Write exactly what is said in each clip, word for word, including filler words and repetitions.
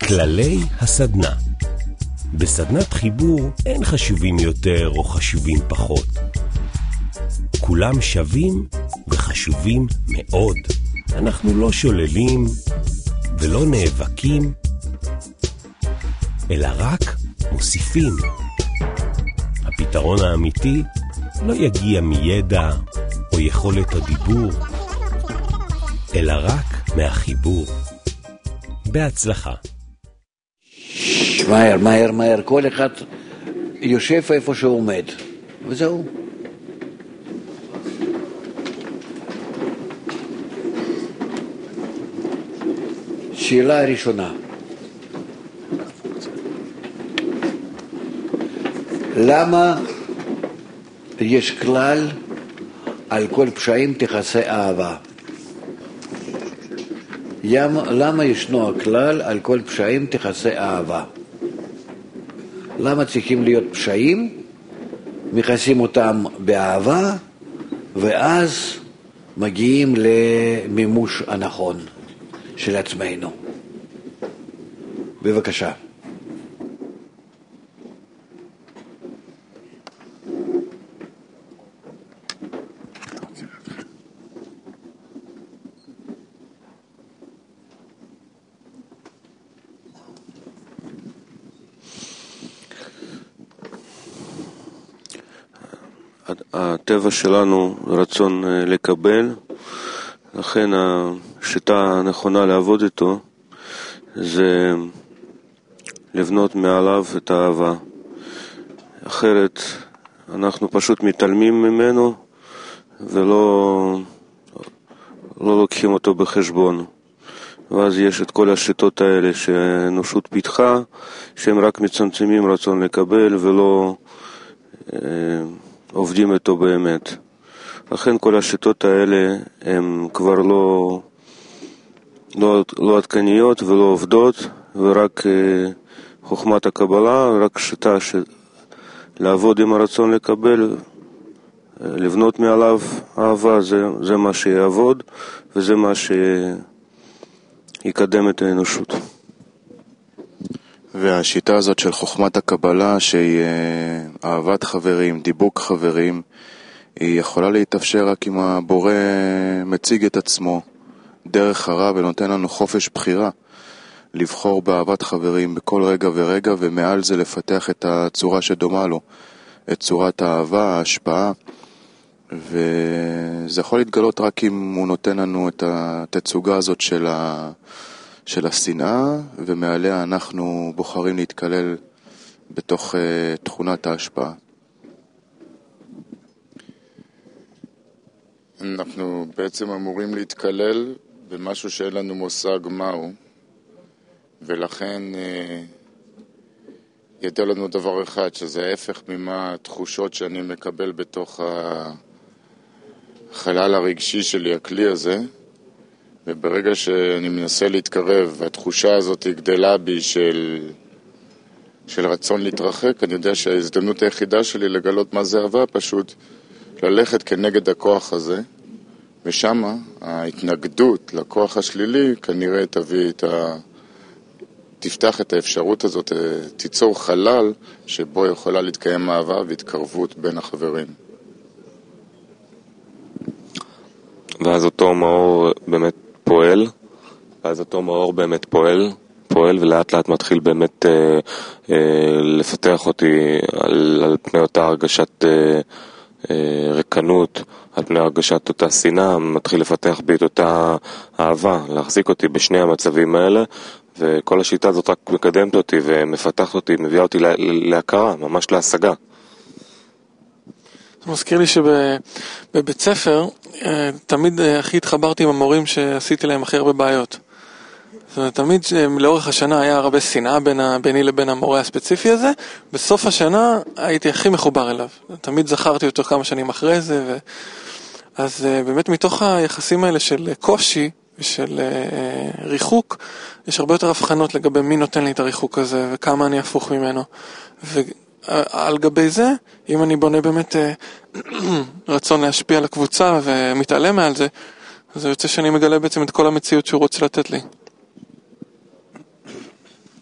כללי הסדנה. בסדנת חיבור אין חשובים יותר או חשובים פחות. כולם שווים וחשובים מאוד. אנחנו לא שוללים ולא נאבקים, אלא רק מוסיפים. הפתרון האמיתי לא יגיע מידע או יכולת הדיבור, אלא רק מהחיבור. בהצלחה. מהר, מהר, מהר, כל אחד יושב איפה שהוא עומד, וזהו. שאלה ראשונה. למה יש כלל על כל פשעים תכסה אהבה? למה ישנו הכלל על כל פשעים תכסה אהבה? למה צריכים להיות פשעים? מכסים אותם באהבה, ואז מגיעים למימוש הנכון של עצמנו. בבקשה. הטבע שלנו רצון לקבל, לכן השיטה הנכונה לעבוד איתו זה לבנות מעליו את האהבה. אחרת אנחנו פשוט מתעלמים ממנו ולא לא לוקחים אותו בחשבון. ואז יש את כל השיטות האלה שהאנושות פיתחה, שהם רק מצמצמים רצון לקבל ולא אה, עובדים איתו באמת. לכן כל השיטות האלה הן כבר לא, לא, לא עדכניות ולא עובדות, ורק אה, חוכמת הקבלה, רק שיטה של לעבוד עם הרצון לקבל, אה, לבנות מעליו אהבה, זה, זה מה שיעבוד, וזה מה שיקדם את האנושות. והשיטה הזאת של חוכמת הקבלה, שהיא אהבת חברים, דיבוק חברים, היא יכולה להתאפשר רק אם הבורא מציג את עצמו דרך הרע ונותן לנו חופש בחירה לבחור באהבת חברים בכל רגע ורגע, ומעל זה לפתח את הצורה שדומה לו, את צורת האהבה, ההשפעה, וזה יכול להתגלות רק אם הוא נותן לנו את התצוגה הזאת של ה... של השנאה, ומעליה אנחנו בוחרים להתקלל בתוך uh, תכונת ההשפעה. אנחנו בעצם אמורים להתקלל במשהו שאין לנו מושג מהו, ולכן uh, ידע לנו דבר אחד, שזה ההפך ממה התחושות שאני מקבל בתוך החלל הרגשי שלי, הכלי הזה, וברגע שאני מנסה להתקרב והתחושה הזאת גדלה בי של, של רצון להתרחק, אני יודע שההזדמנות היחידה שלי לגלות מה זה אהבה, פשוט ללכת כנגד הכוח הזה, ושמה ההתנגדות לכוח השלילי כנראה תביא את ה... תפתח את האפשרות הזאת, תיצור חלל שבו יכולה להתקיים אהבה והתקרבות בין החברים. ואז אותו מאור באמת פועל, ואז אותו מאור באמת פועל, פועל ולאט לאט מתחיל באמת אה, אה, לפתח אותי על, על פני אותה הרגשת אה, אה, רקנות, על פני הרגשת אותה שנאה, מתחיל לפתח בי את אותה אהבה, להחזיק אותי בשני המצבים האלה, וכל השיטה הזאת רק מקדמת אותי ומפתחת אותי, מביאה אותי לה, להכרה, ממש להשגה. זה מזכיר לי שבבית ספר תמיד הכי התחברתי עם המורים שעשיתי להם הכי הרבה בעיות. זאת אומרת, תמיד לאורך השנה היה הרבה שנאה ביני לבין המורה הספציפי הזה, בסוף השנה הייתי הכי מחובר אליו. תמיד זכרתי אותו כמה שנים אחרי זה, ו... אז באמת מתוך היחסים האלה של קושי ושל ריחוק, יש הרבה יותר הבחנות לגבי מי נותן לי את הריחוק הזה וכמה אני הפוך ממנו. ועל גבי זה, אם אני בונה באמת רצון להשפיע על הקבוצה ומתעלם מעל זה, אז זה יוצא שאני מגלה בעצם את כל המציאות שהוא רוצה לתת לי.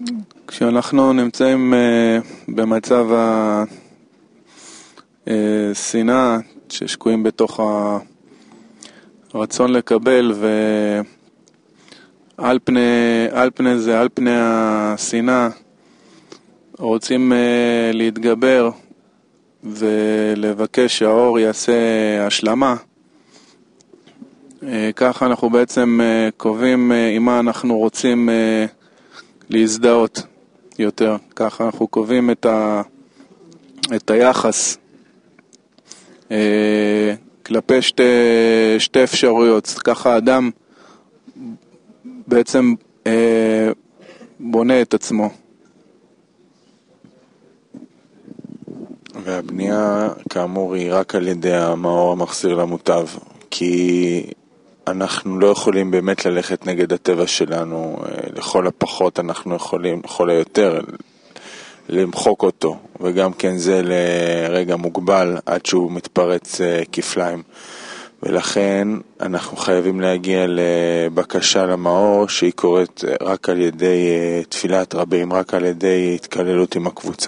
כשאנחנו נמצאים במצב השנאה, ששקועים בתוך הרצון לקבל, ועל פני, על פני זה, על פני השנאה, רוצים להתגבר ולבקש שהאור יעשה השלמה. ככה אנחנו בעצם קובעים עם מה אנחנו רוצים להזדהות יותר. ככה אנחנו קובעים את, ה, את היחס כלפי שתי, שתי אפשרויות. ככה האדם בעצם בונה את עצמו. והבנייה כאמור היא רק על ידי המאור המחזיר למוטב, כי אנחנו לא יכולים באמת ללכת נגד הטבע שלנו. לכל הפחות אנחנו יכולים, לכל היותר, למחוק אותו, וגם כן זה לרגע מוגבל עד שהוא מתפרץ כפליים. ולכן אנחנו חייבים להגיע לבקשה למאור שהיא קורית רק על ידי תפילת רבים, רק על ידי התקללות עם הקבוצה.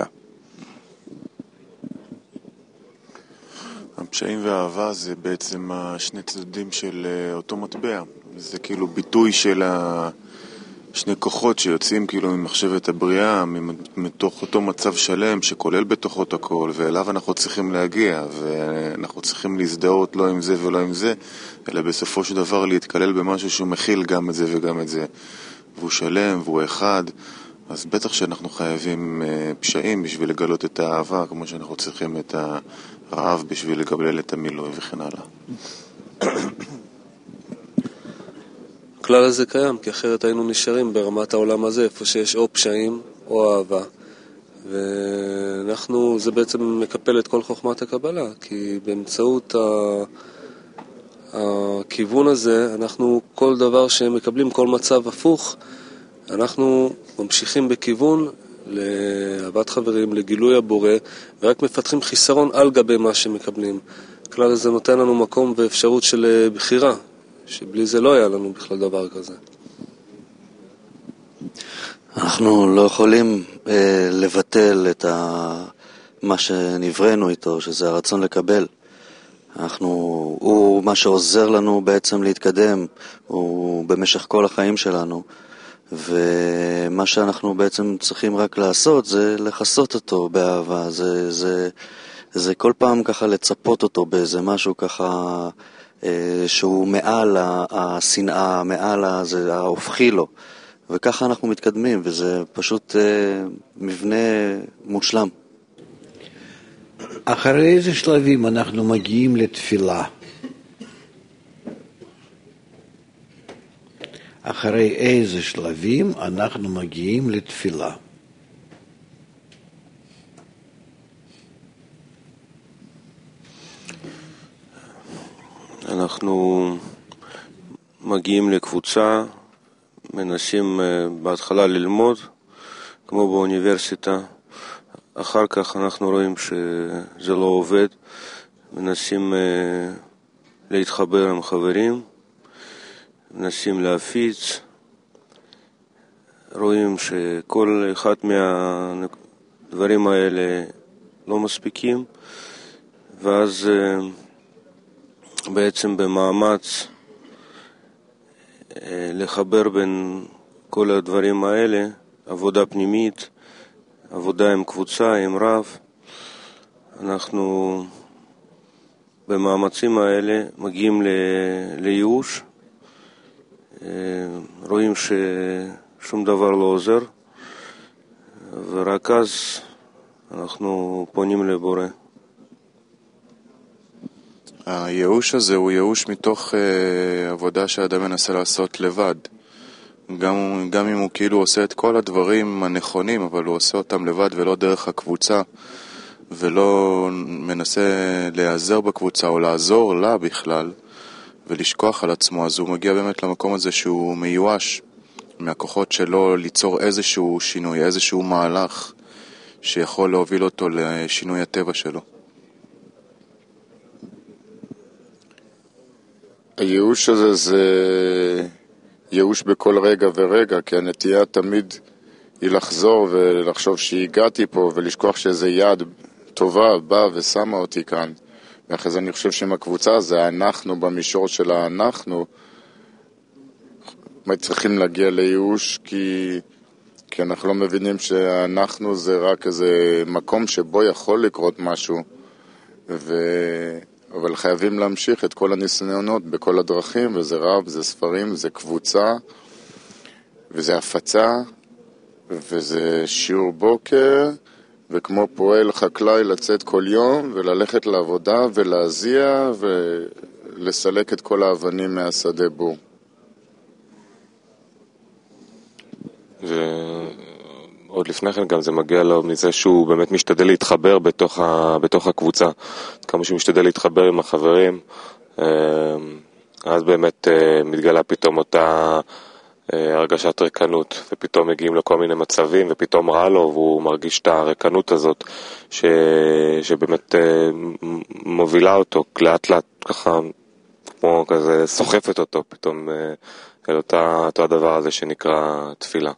הפשעים והאהבה זה בעצם השני צדדים של אותו מטבע. זה כאילו ביטוי של שני כוחות שיוצאים כאילו ממחשבת הבריאה, מתוך אותו מצב שלם שכולל בתוכו את הכל, ואליו אנחנו צריכים להגיע, ואנחנו צריכים להזדהות לא עם זה ולא עם זה, אלא בסופו של דבר להתקלל במשהו שהוא מכיל גם את זה וגם את זה, והוא שלם והוא אחד. אז בטח שאנחנו חייבים פשעים בשביל לגלות את האהבה, כמו שאנחנו צריכים את הרעב בשביל לגבל את המילוי וכן הלאה. הכלל הזה קיים, כי אחרת היינו נשארים ברמת העולם הזה, איפה שיש או פשעים או אהבה. ואנחנו, זה בעצם מקפל את כל חוכמת הקבלה, כי באמצעות הכיוון הזה, אנחנו כל דבר שמקבלים, כל מצב הפוך, אנחנו ממשיכים בכיוון לאהבת חברים, לגילוי הבורא, ורק מפתחים חיסרון על גבי מה שמקבלים. הכלל הזה נותן לנו מקום ואפשרות של בחירה, שבלי זה לא היה לנו בכלל דבר כזה. אנחנו לא יכולים אה, לבטל את ה... מה שנבראנו איתו, שזה הרצון לקבל. אנחנו, הוא מה שעוזר לנו בעצם להתקדם, הוא במשך כל החיים שלנו. ומה שאנחנו בעצם צריכים רק לעשות זה לחסות אותו באהבה, זה, זה, זה כל פעם ככה לצפות אותו באיזה משהו ככה אה, שהוא מעל השנאה, מעל הזה, ההופכי לו, וככה אנחנו מתקדמים, וזה פשוט אה, מבנה מושלם. אחרי איזה שלבים אנחנו מגיעים לתפילה? אחרי איזה שלבים אנחנו מגיעים לתפילה? אנחנו מגיעים לקבוצה, מנסים בהתחלה ללמוד, כמו באוניברסיטה. אחר כך אנחנו רואים שזה לא עובד, מנסים להתחבר עם חברים, מנסים להפיץ, רואים שכל אחד מהדברים האלה לא מספיקים, ואז בעצם במאמץ לחבר בין כל הדברים האלה, עבודה פנימית, עבודה עם קבוצה, עם רב, אנחנו במאמצים האלה מגיעים לייאוש, רואים ששום דבר לא עוזר, ורק אז אנחנו פונים לבורא. הייאוש הזה הוא ייאוש מתוך uh, עבודה שהאדם מנסה לעשות לבד. גם, גם אם הוא כאילו עושה את כל הדברים הנכונים, אבל הוא עושה אותם לבד ולא דרך הקבוצה, ולא מנסה להיעזר בקבוצה או לעזור לה בכלל, ולשכוח על עצמו, אז הוא מגיע באמת למקום הזה שהוא מיואש מהכוחות שלו ליצור איזשהו שינוי, איזשהו מהלך שיכול להוביל אותו לשינוי הטבע שלו. הייאוש הזה זה ייאוש בכל רגע ורגע, כי הנטייה תמיד היא לחזור ולחשוב שהגעתי פה ולשכוח שאיזה יד טובה באה ושמה אותי כאן. ואחרי זה אני חושב שעם הקבוצה זה אנחנו במישור של האנחנו צריכים להגיע לייאוש, כי, כי אנחנו לא מבינים שאנחנו זה רק איזה מקום שבו יכול לקרות משהו, ו... אבל חייבים להמשיך את כל הניסיונות בכל הדרכים, וזה רב, זה ספרים, זה קבוצה, וזה הפצה, וזה שיעור בוקר, וכמו פועל חקלאי לצאת כל יום וללכת לעבודה ולהזיע ולסלק את כל האבנים מהשדה בור. ועוד לפני כן גם זה מגיע לו מזה שהוא באמת משתדל להתחבר בתוך, ה... בתוך הקבוצה. כמה שהוא משתדל להתחבר עם החברים, אז באמת מתגלה פתאום אותה הרגשת ריקנות, ופתאום מגיעים לכל מיני מצבים, ופתאום רע לו, והוא מרגיש את הריקנות הזאת, ש... שבאמת מובילה אותו לאט לאט, ככה, כמו כזה, סוחפת אותו פתאום אל אותה, אותו הדבר הזה שנקרא תפילה.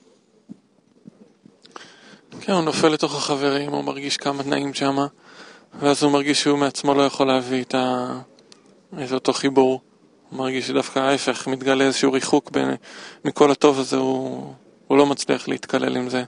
כן, הוא נופל לתוך החברים, הוא מרגיש כמה תנאים שמה, ואז הוא מרגיש שהוא מעצמו לא יכול להביא את ה... איזה אותו חיבור. הוא מרגיש שדווקא ההפך, מתגלה איזשהו ריחוק בין, מכל הטוב הזה, הוא, הוא לא מצליח להתקלל עם זה.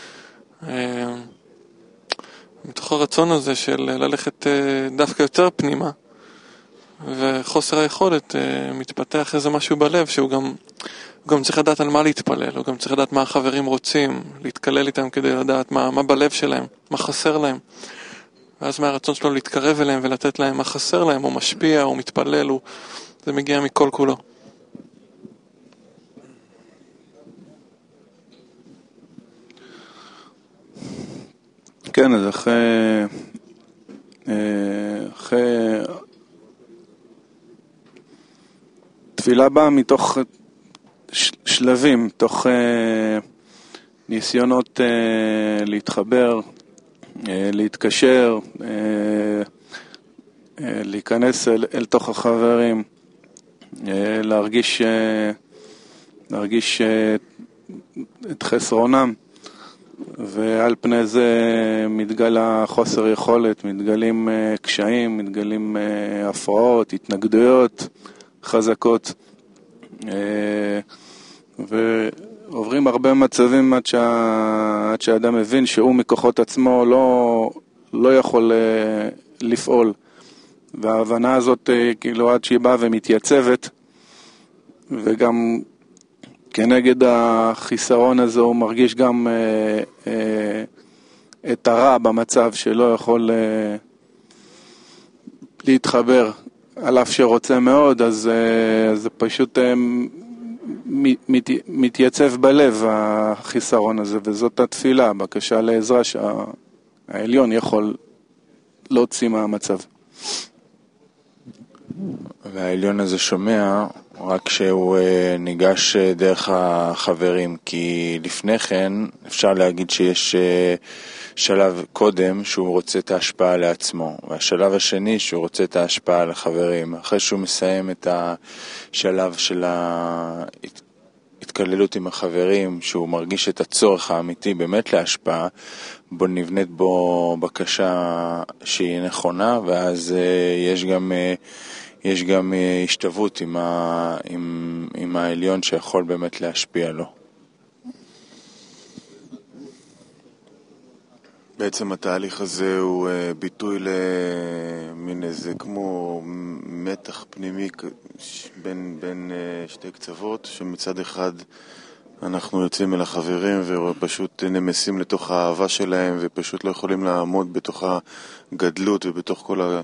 מתוך הרצון הזה של ללכת דווקא יותר פנימה, וחוסר היכולת מתפתח איזה משהו בלב, שהוא גם, הוא גם צריך לדעת על מה להתפלל, הוא גם צריך לדעת מה החברים רוצים, להתקלל איתם כדי לדעת מה, מה בלב שלהם, מה חסר להם. ואז מהרצון שלו להתקרב אליהם ולתת להם מה חסר להם, הוא משפיע, הוא מתפלל, הוא... זה מגיע מכל כולו. כן, אז אחרי, אחרי תפילה באה מתוך שלבים, תוך ניסיונות להתחבר, להתקשר, להיכנס אל, אל תוך החברים, להרגיש, להרגיש את חסרונם, ועל פני זה מתגלה חוסר יכולת, מתגלים קשיים, מתגלים הפרעות, התנגדויות חזקות, ועוברים הרבה מצבים עד, שה, עד שהאדם מבין שהוא מכוחות עצמו לא, לא יכול לפעול. וההבנה הזאת, כאילו, עד שהיא באה ומתייצבת, וגם כנגד החיסרון הזה הוא מרגיש גם אה, אה, את הרע במצב שלא יכול אה, להתחבר, על אף שרוצה מאוד, אז אה, זה פשוט אה, מת, מתייצב בלב החיסרון הזה, וזאת התפילה, הבקשה לעזרה שהעליון יכול להוציא מהמצב. והעליון הזה שומע רק כשהוא ניגש דרך החברים, כי לפני כן אפשר להגיד שיש שלב קודם שהוא רוצה את ההשפעה לעצמו, והשלב השני שהוא רוצה את ההשפעה לחברים. אחרי שהוא מסיים את השלב של ההתקללות עם החברים, שהוא מרגיש את הצורך האמיתי באמת להשפעה, בו נבנית בו בקשה שהיא נכונה, ואז יש גם יש גם השתוות עם, ה, עם, עם העליון שיכול באמת להשפיע לו. בעצם התהליך הזה הוא ביטוי למין איזה כמו מתח פנימי בין, בין שתי קצוות, שמצד אחד אנחנו יוצאים אל החברים ופשוט נמסים לתוך האהבה שלהם, ופשוט לא יכולים לעמוד בתוך הגדלות ובתוך כל ה...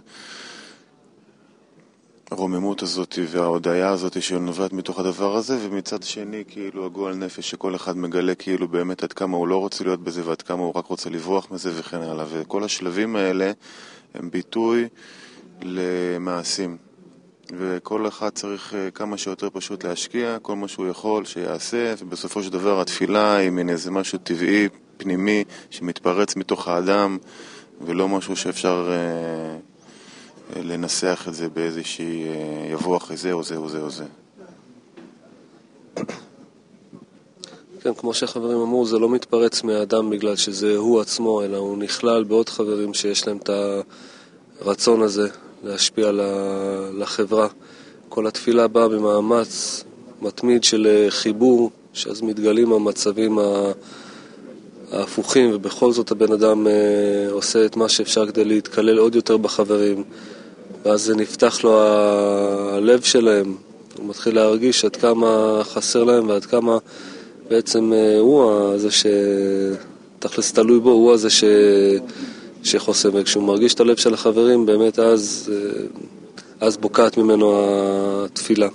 הרוממות הזאת וההודעה הזאת שנובעת מתוך הדבר הזה, ומצד שני כאילו הגועל נפש שכל אחד מגלה כאילו באמת עד כמה הוא לא רוצה להיות בזה ועד כמה הוא רק רוצה לברוח מזה וכן הלאה. וכל השלבים האלה הם ביטוי למעשים, וכל אחד צריך כמה שיותר פשוט להשקיע כל מה שהוא יכול שיעשה, ובסופו של דבר התפילה היא מין איזה משהו טבעי פנימי שמתפרץ מתוך האדם, ולא משהו שאפשר לנסח את זה באיזושהי יבוא אחרי זה או זה או זה או זה. כן, כמו שהחברים אמרו, זה לא מתפרץ מהאדם בגלל שזה הוא עצמו, אלא הוא נכלל בעוד חברים שיש להם את הרצון הזה להשפיע לחברה. כל התפילה באה במאמץ מתמיד של חיבור, שאז מתגלים המצבים ההפוכים, ובכל זאת הבן אדם עושה את מה שאפשר כדי להתקלל עוד יותר בחברים, ואז זה נפתח לו הלב שלהם, הוא מתחיל להרגיש עד כמה חסר להם ועד כמה בעצם הוא זה שתכלס תלוי בו, הוא זה ש... שחוסם, וכשהוא מרגיש את הלב של החברים, באמת אז, אז בוקעת ממנו התפילה.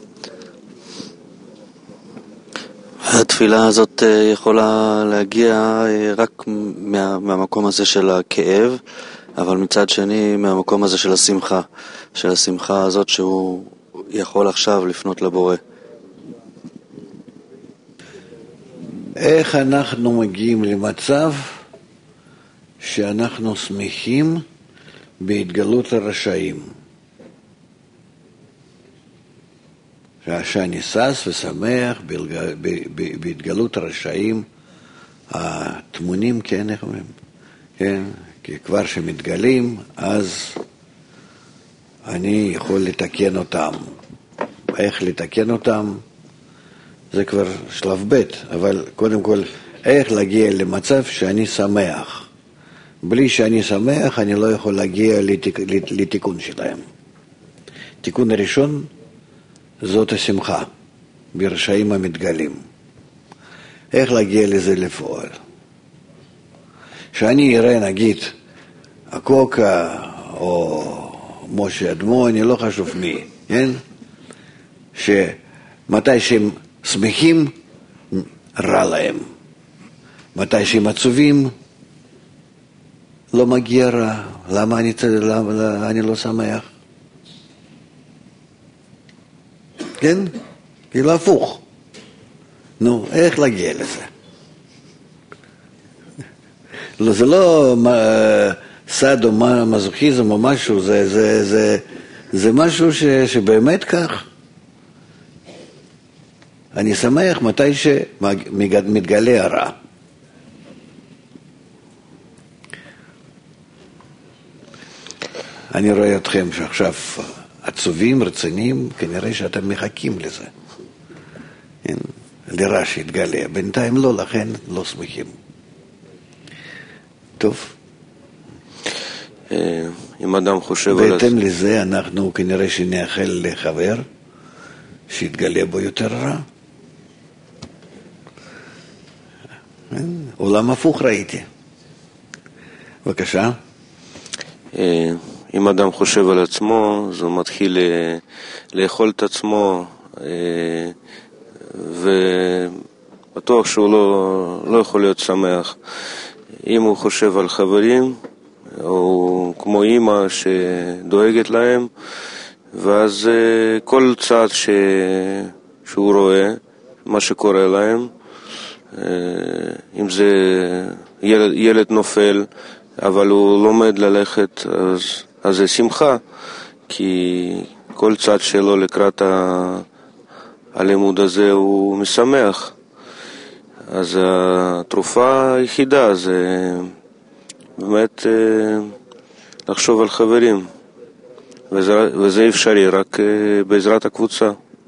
התפילה הזאת יכולה להגיע רק מה, מהמקום הזה של הכאב, אבל מצד שני מהמקום הזה של השמחה, של השמחה הזאת שהוא יכול עכשיו לפנות לבורא. איך אנחנו מגיעים למצב שאנחנו שמחים בהתגלות הרשעים? שאני שש ושמח בהתגלות הרשעים התמונים, כן, איך אומרים? כן, כי כבר שמתגלים, אז אני יכול לתקן אותם. איך לתקן אותם? זה כבר שלב ב', אבל קודם כל, איך להגיע למצב שאני שמח? בלי שאני שמח, אני לא יכול להגיע לתיק, לתיקון שלהם. תיקון הראשון, זאת השמחה, ברשעים המתגלים. איך להגיע לזה לפועל? שאני אראה, נגיד, הקוקה, או משה אדמוני, לא חשוב מי, כן? שמתי שהם שמחים, רע להם. מתי שהם עצובים, לא מגיע רע. למה אני, למה אני לא שמח? כן? כאילו הפוך. נו, איך להגיע לזה? לא, זה לא סד או מזוכיזם או משהו, זה, זה, זה, זה משהו ש, שבאמת כך. אני שמח מתי שמתגלה הרע. אני רואה אתכם שעכשיו עצובים, רציניים, כנראה שאתם מחכים לזה. לרע שיתגלה. בינתיים לא, לכן לא שמחים. טוב. אם אדם חושב על... בהתאם לזה אנחנו כנראה שנאחל לחבר שיתגלה בו יותר רע. עולם הפוך ראיתי. בבקשה. אם אדם חושב על עצמו, אז הוא מתחיל לאכול את עצמו, ובטוח שהוא לא, לא יכול להיות שמח. אם הוא חושב על חברים, או כמו אמא שדואגת להם, ואז כל צעד ש... שהוא רואה, מה שקורה להם, אם זה ילד, ילד נופל, אבל הוא לומד ללכת, אז, אז זה שמחה, כי כל צעד שלו לקראת ה... הלימוד הזה הוא משמח. אז התרופה היחידה זה באמת לחשוב על חברים, וזה, וזה אפשרי רק בעזרת הקבוצה.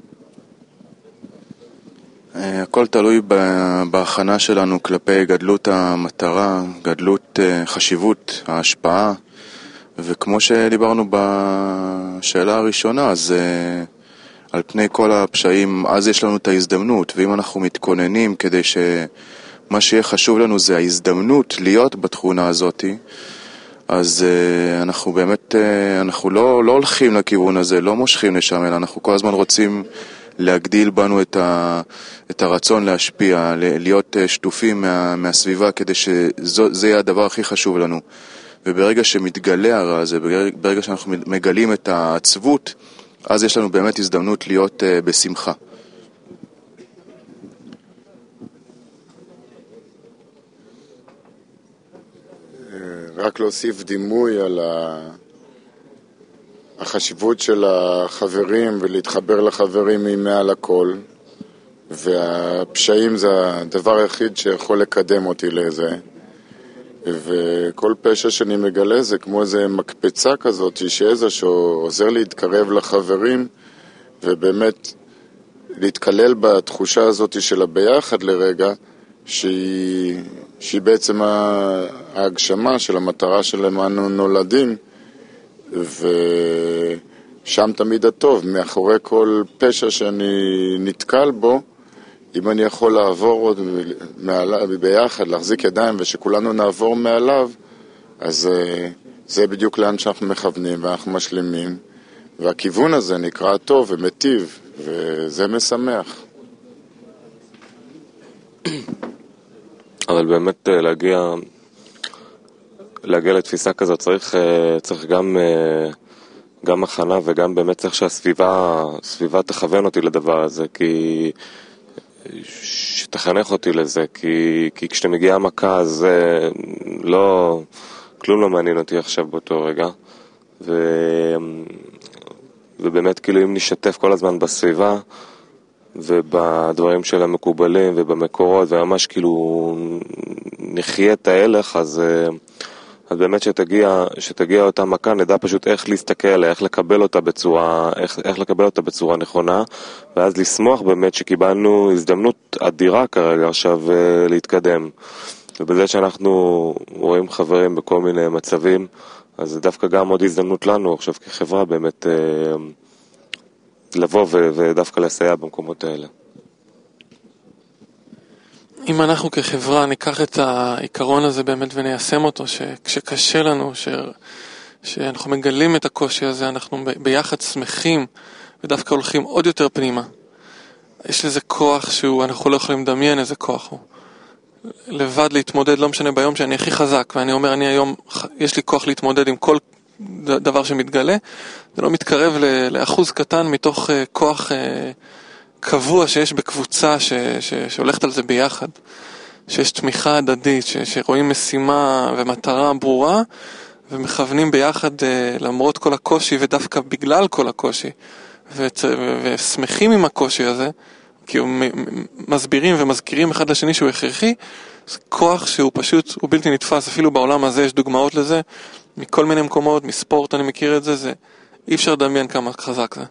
הכל תלוי בהכנה שלנו כלפי גדלות המטרה, גדלות חשיבות, ההשפעה, וכמו שדיברנו בשאלה הראשונה, אז על פני כל הפשעים, אז יש לנו את ההזדמנות, ואם אנחנו מתכוננים כדי שמה שיהיה חשוב לנו זה ההזדמנות להיות בתכונה הזאת, אז אנחנו באמת, אנחנו לא, לא הולכים לכיוון הזה, לא מושכים לשם, אלא אנחנו כל הזמן רוצים להגדיל בנו את, ה, את הרצון להשפיע, להיות שטופים מה, מהסביבה, כדי שזה יהיה הדבר הכי חשוב לנו. וברגע שמתגלה הרע הזה, ברגע שאנחנו מגלים את העצבות, אז יש לנו באמת הזדמנות להיות uh, בשמחה. רק להוסיף דימוי על החשיבות של החברים ולהתחבר לחברים מעל הכל. והפשעים זה הדבר היחיד שיכול לקדם אותי לזה. וכל פשע שאני מגלה זה כמו איזה מקפצה כזאת, שאיזשהו עוזר להתקרב לחברים, ובאמת להתקלל בתחושה הזאת של הביחד לרגע, שהיא, שהיא בעצם ההגשמה של המטרה שלנו נולדים, ושם תמיד הטוב, מאחורי כל פשע שאני נתקל בו, אם אני יכול לעבור עוד מעליו, ביחד, להחזיק ידיים ושכולנו נעבור מעליו, אז זה בדיוק לאן שאנחנו מכוונים ואנחנו משלימים. והכיוון הזה נקרא טוב ומטיב, וזה משמח. אבל באמת להגיע, להגיע לתפיסה כזאת צריך, צריך גם, גם הכנה וגם באמת צריך שהסביבה, הסביבה תכוון אותי לדבר הזה, כי שתחנך אותי לזה, כי, כי כשאתה מגיע המכה אז לא, כלום לא מעניין אותי עכשיו באותו רגע, ו, ובאמת כאילו אם נשתף כל הזמן בסביבה ובדברים של המקובלים ובמקורות וממש כאילו נחיה את ההלך, אז, אז באמת שתגיע, שתגיע אותה מכה נדע פשוט איך להסתכל עליה, איך לקבל אותה בצורה, איך, איך לקבל אותה בצורה נכונה, ואז לשמוח באמת שקיבלנו הזדמנות אדירה כרגע עכשיו להתקדם. ובזה שאנחנו רואים חברים בכל מיני מצבים, אז זה דווקא גם עוד הזדמנות לנו עכשיו כחברה באמת לבוא ודווקא לסייע במקומות האלה. אם אנחנו כחברה ניקח את העיקרון הזה באמת וניישם אותו, שכשקשה לנו, ש... שאנחנו מגלים את הקושי הזה, אנחנו ביחד שמחים ודווקא הולכים עוד יותר פנימה. יש לזה כוח שהוא, אנחנו לא יכולים לדמיין איזה כוח הוא. לבד להתמודד, לא משנה ביום שאני הכי חזק, ואני אומר, אני היום, יש לי כוח להתמודד עם כל דבר שמתגלה, זה לא מתקרב לאחוז קטן מתוך כוח קבוע שיש בקבוצה ש, ש, שהולכת על זה ביחד, שיש תמיכה הדדית, ש, שרואים משימה ומטרה ברורה, ומכוונים ביחד למרות כל הקושי, ודווקא בגלל כל הקושי, וצ, ו, ושמחים עם הקושי הזה, כי הם מסבירים ומזכירים אחד לשני שהוא הכרחי, זה כוח שהוא פשוט, הוא בלתי נתפס, אפילו בעולם הזה יש דוגמאות לזה, מכל מיני מקומות, מספורט אני מכיר את זה, זה אי אפשר לדמיין כמה חזק זה.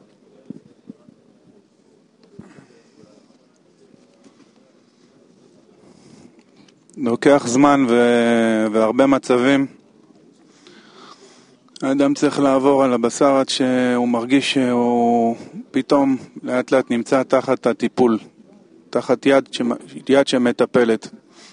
לוקח זמן ו... והרבה מצבים. האדם צריך לעבור על הבשר עד שהוא מרגיש שהוא פתאום לאט לאט נמצא תחת הטיפול, תחת יד, ש... יד שמטפלת.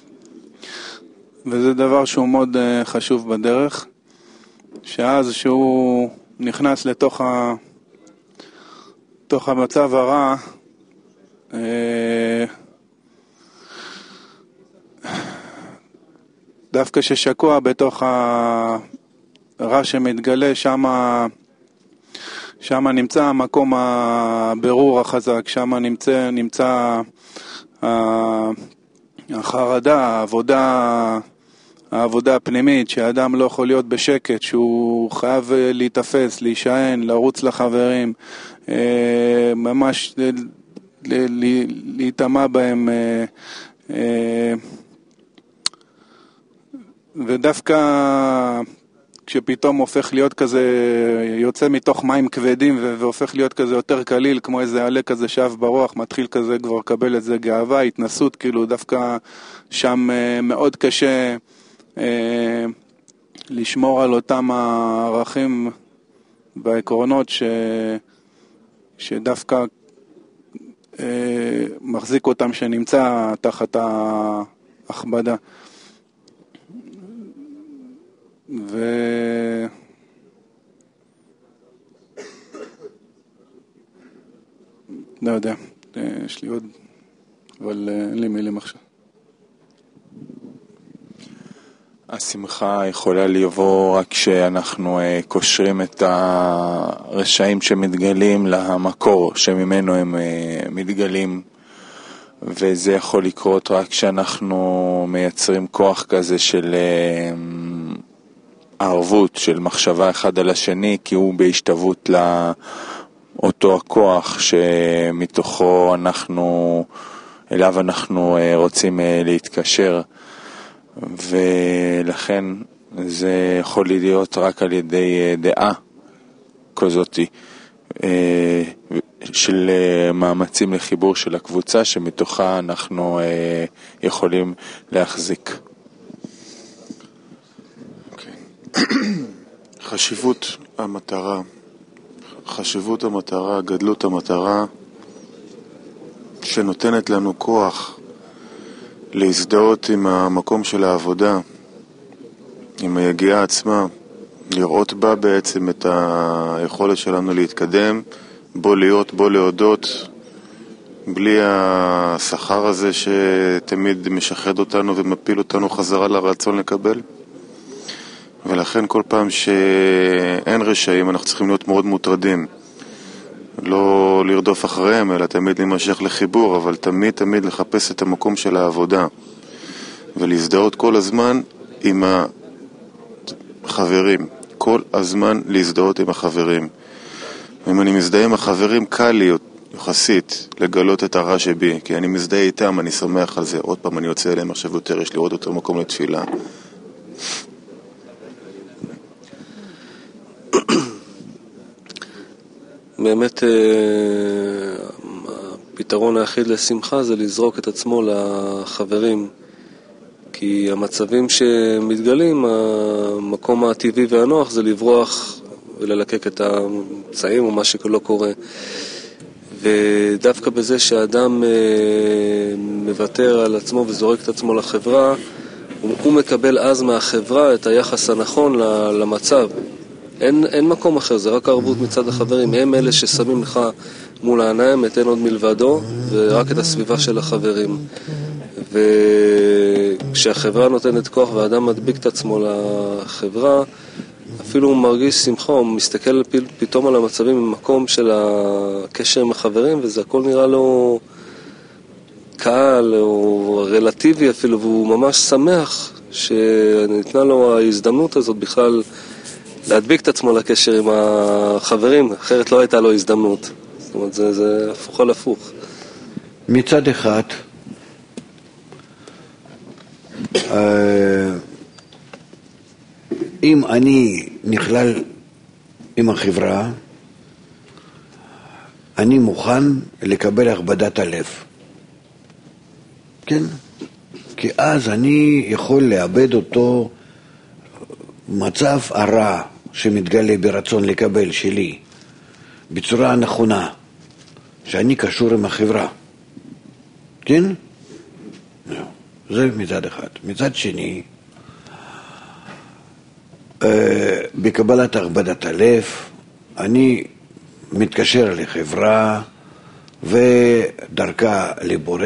וזה דבר שהוא מאוד חשוב בדרך, שאז שהוא נכנס לתוך ה... תוך המצב הרע, דווקא ששקוע בתוך הרע שמתגלה, שמה, שמה נמצא המקום הבירור החזק, שמה נמצא, נמצא החרדה, העבודה, העבודה הפנימית, שהאדם לא יכול להיות בשקט, שהוא חייב להתאפס, להישען, לרוץ לחברים, ממש להתאמה בהם, ודווקא כשפתאום הופך להיות כזה, יוצא מתוך מים כבדים והופך להיות כזה יותר קליל, כמו איזה עלה כזה שב ברוח, מתחיל כזה כבר לקבל איזה גאווה, התנסות, כאילו דווקא שם מאוד קשה אה, לשמור על אותם הערכים והעקרונות ש, שדווקא אה, מחזיק אותם שנמצא תחת ההכבדה. ו... לא יודע, יש לי עוד, אבל אין לי מילים עכשיו. השמחה יכולה לבוא רק כשאנחנו קושרים את הרשעים שמתגלים למקור שממנו הם מתגלים, וזה יכול לקרות רק כשאנחנו מייצרים כוח כזה של הערבות, של מחשבה אחד על השני, כי הוא בהשתוות לאותו הכוח שמתוכו אנחנו שאליו אנחנו רוצים להתקשר, ולכן זה יכול להיות רק על ידי דעה כזאת של מאמצים לחיבור של הקבוצה שמתוכה אנחנו יכולים להחזיק. חשיבות המטרה, חשיבות המטרה, גדלות המטרה, שנותנת לנו כוח להזדהות עם המקום של העבודה, עם היגיעה עצמה, לראות בה בעצם את היכולת שלנו להתקדם, בו להיות, בו להודות, בלי השכר הזה שתמיד משחד אותנו ומפיל אותנו חזרה לרצון לקבל. ולכן כל פעם שאין רשעים אנחנו צריכים להיות מאוד מוטרדים, לא לרדוף אחריהם אלא תמיד להימשך לחיבור, אבל תמיד תמיד לחפש את המקום של העבודה ולהזדהות כל הזמן עם החברים, כל הזמן להזדהות עם החברים. אם אני מזדהה עם החברים קל לי יחסית לגלות את הרע שבי, כי אני מזדהה איתם, אני שמח על זה. עוד פעם אני יוצא אליהם עכשיו יותר, יש לי עוד יותר מקום לתפילה. באמת הפתרון היחיד לשמחה זה לזרוק את עצמו לחברים, כי המצבים שמתגלים, המקום הטבעי והנוח זה לברוח וללקק את האמצעים או מה שלא קורה. ודווקא בזה שהאדם מוותר על עצמו וזורק את עצמו לחברה, הוא מקבל אז מהחברה את היחס הנכון למצב. אין, אין מקום אחר, זה רק הערבות מצד החברים. הם אלה ששמים לך מול העיניים, את אין עוד מלבדו, ורק את הסביבה של החברים. וכשהחברה נותנת כוח והאדם מדביק את עצמו לחברה, אפילו הוא מרגיש שמחה, הוא מסתכל פתאום על המצבים ממקום של הקשר עם החברים, וזה הכל נראה לו קל או רלטיבי אפילו, והוא ממש שמח שניתנה לו ההזדמנות הזאת בכלל להדביק את עצמו לקשר עם החברים, אחרת לא הייתה לו הזדמנות. זאת אומרת, זה, זה הפוך על הפוך. מצד אחד, אם אני נכלל עם החברה, אני מוכן לקבל הכבדת הלב. כן? כי אז אני יכול לאבד אותו מצב הרע שמתגלה ברצון לקבל שלי בצורה נכונה, שאני קשור עם החברה. כן? זה מצד אחד. מצד שני, בקבלת הכבדת הלב, אני מתקשר לחברה ודרכה לבורא,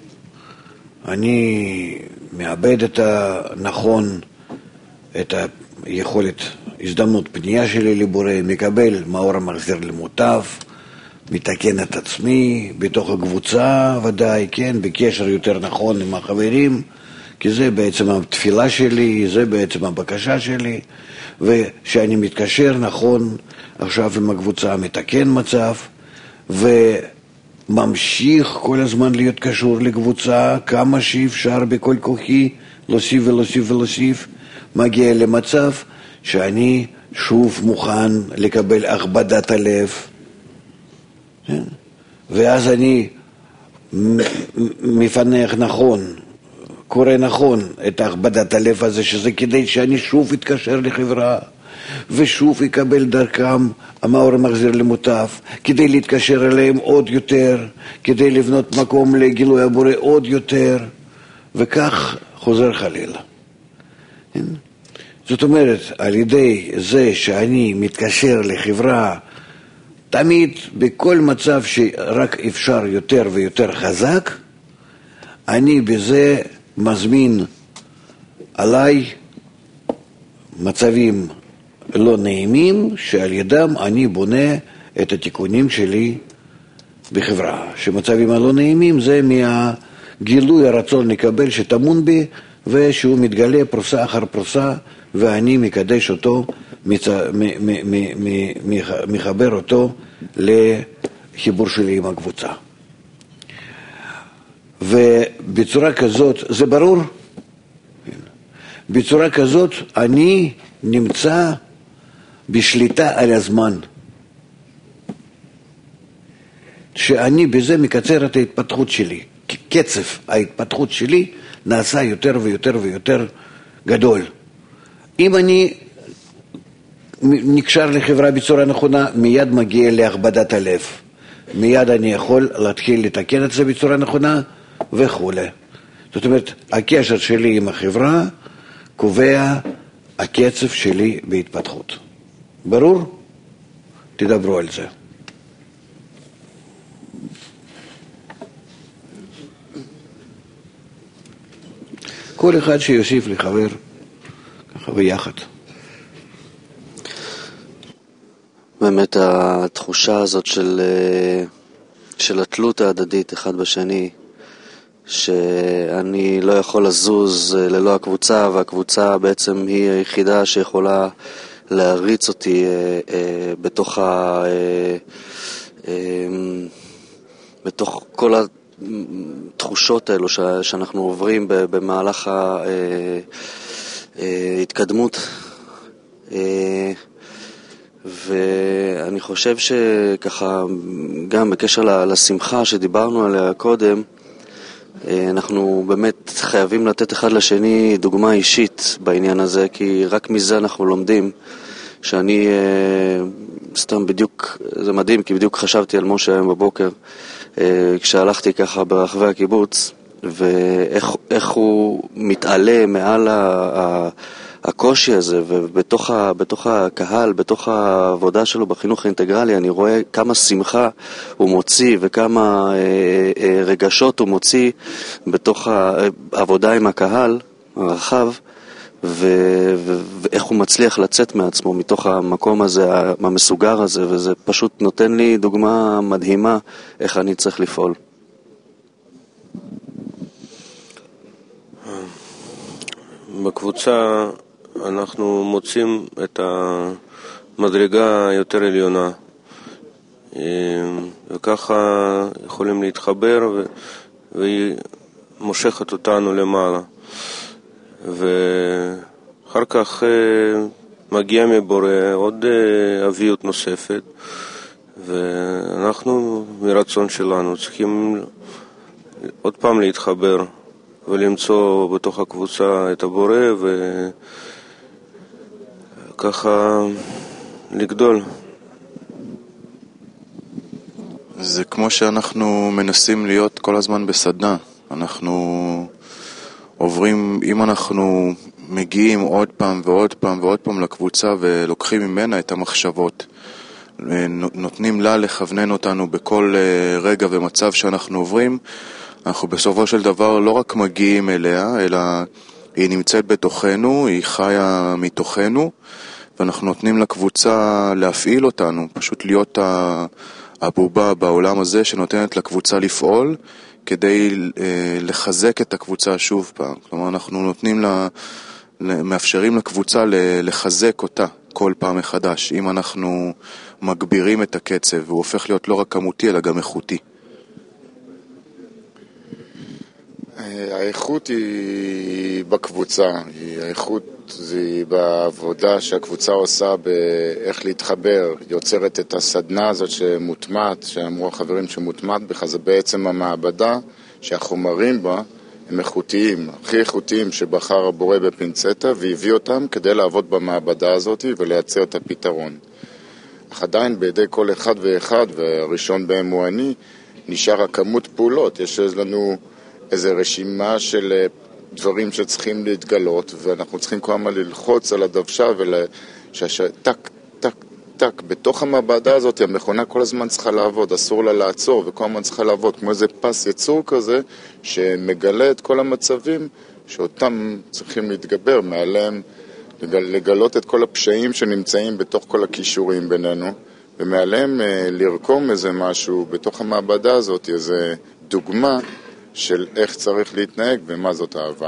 אני מאבד את הנכון, את היכולת, הזדמנות פנייה שלי לבורא, מקבל מאור המחזיר למוטב, מתקן את עצמי בתוך הקבוצה, ודאי, כן, בקשר יותר נכון עם החברים, כי זה בעצם התפילה שלי, זה בעצם הבקשה שלי, ושאני מתקשר נכון עכשיו עם הקבוצה, מתקן מצב, וממשיך כל הזמן להיות קשור לקבוצה, כמה שאפשר בכל כוחי, להוסיף ולהוסיף ולהוסיף, מגיע למצב שאני שוב מוכן לקבל הכבדת הלב, ואז אני מפנח נכון, קורא נכון את הכבדת הלב הזה, שזה כדי שאני שוב אתקשר לחברה ושוב יקבל דרכם המאור המחזיר למוטב, כדי להתקשר אליהם עוד יותר, כדי לבנות מקום לגילוי הבורא עוד יותר, וכך חוזר חלילה. זאת אומרת, על ידי זה שאני מתקשר לחברה תמיד בכל מצב שרק אפשר יותר ויותר חזק, אני בזה מזמין עליי מצבים לא נעימים, שעל ידם אני בונה את התיקונים שלי בחברה. שמצבים הלא נעימים זה מהגילוי הרצון לקבל שתמון בי, ושהוא מתגלה פרוסה אחר פרוסה, ואני מקדש אותו, מחבר אותו לחיבור שלי עם הקבוצה. ובצורה כזאת, זה ברור? בצורה כזאת אני נמצא בשליטה על הזמן. שאני בזה מקצר את ההתפתחות שלי. קצב ההתפתחות שלי נעשה יותר ויותר ויותר גדול. אם אני נקשר לחברה בצורה נכונה, מיד מגיע להכבדת הלב. מיד אני יכול להתחיל לתקן את זה בצורה נכונה וכו'. זאת אומרת, הקשר שלי עם החברה קובע הקצב שלי בהתפתחות. ברור? תדברו על זה. כל אחד שיוסיף לחבר, ככה ביחד. באמת התחושה הזאת של, של התלות ההדדית אחד בשני, שאני לא יכול לזוז ללא הקבוצה, והקבוצה בעצם היא היחידה שיכולה להריץ אותי בתוך, ה, בתוך כל התחושות האלו שאנחנו עוברים במהלך ההתקדמות. ואני חושב שככה, גם בקשר לשמחה שדיברנו עליה קודם, אנחנו באמת חייבים לתת אחד לשני דוגמה אישית בעניין הזה, כי רק מזה אנחנו לומדים. שאני סתם בדיוק, זה מדהים, כי בדיוק חשבתי על משה היום בבוקר, כשהלכתי ככה ברחבי הקיבוץ, ואיך הוא מתעלה מעל ה... הקושי הזה, ובתוך ה, בתוך הקהל, בתוך העבודה שלו בחינוך האינטגרלי, אני רואה כמה שמחה הוא מוציא וכמה אה, אה, רגשות הוא מוציא בתוך העבודה עם הקהל הרחב, ו- ו- ואיך הוא מצליח לצאת מעצמו מתוך המקום הזה, המסוגר הזה, וזה פשוט נותן לי דוגמה מדהימה איך אני צריך לפעול. בקבוצה אנחנו מוצאים את המדרגה היותר עליונה, וככה יכולים להתחבר, והיא מושכת אותנו למעלה. ואחר כך מגיע מבורא עוד אביות נוספת, ואנחנו מרצון שלנו צריכים עוד פעם להתחבר ולמצוא בתוך הקבוצה את הבורא, וככה לגדול. זה כמו שאנחנו מנסים להיות כל הזמן בסדנה. אנחנו עוברים, אם אנחנו מגיעים עוד פעם ועוד פעם ועוד פעם לקבוצה ולוקחים ממנה את המחשבות, נותנים לה לכוונן אותנו בכל רגע ומצב שאנחנו עוברים, אנחנו בסופו של דבר לא רק מגיעים אליה, אלא היא נמצאת בתוכנו, היא חיה מתוכנו, ואנחנו נותנים לקבוצה להפעיל אותנו, פשוט להיות הבובה בעולם הזה שנותנת לקבוצה לפעול, כדי לחזק את הקבוצה שוב פעם. כלומר, אנחנו נותנים לה, מאפשרים לקבוצה לחזק אותה כל פעם מחדש, אם אנחנו מגבירים את הקצב, והוא הופך להיות לא רק כמותי, אלא גם איכותי. האיכות היא בקבוצה, האיכות זה בעבודה שהקבוצה עושה באיך להתחבר, יוצרת את הסדנה הזאת שמוטמעת, שאמרו החברים שמוטמעת בך, זה בעצם המעבדה שהחומרים בה הם איכותיים, הכי איכותיים שבחר הבורא בפינצטה, והביא אותם כדי לעבוד במעבדה הזאת ולייצר את הפתרון. אך עדיין בידי כל אחד ואחד, והראשון בהם הוא אני, נשאר הכמות פעולות. יש לנו איזו רשימה של דברים שצריכים להתגלות, ואנחנו צריכים כל הזמן ללחוץ על הדוושה ושטק, טק, טק. בתוך המעבדה הזאת המכונה כל הזמן צריכה לעבוד, אסור לה לעצור, וכל הזמן צריכה לעבוד כמו איזה פס יצור כזה שמגלה את כל המצבים שאותם צריכים להתגבר מעליהם, לגלות את כל הפשעים שנמצאים בתוך כל הכישורים בינינו, ומעליהם לרקום איזה משהו בתוך המעבדה הזאת, איזה דוגמה של איך צריך להתנהג ומה זאת אהבה.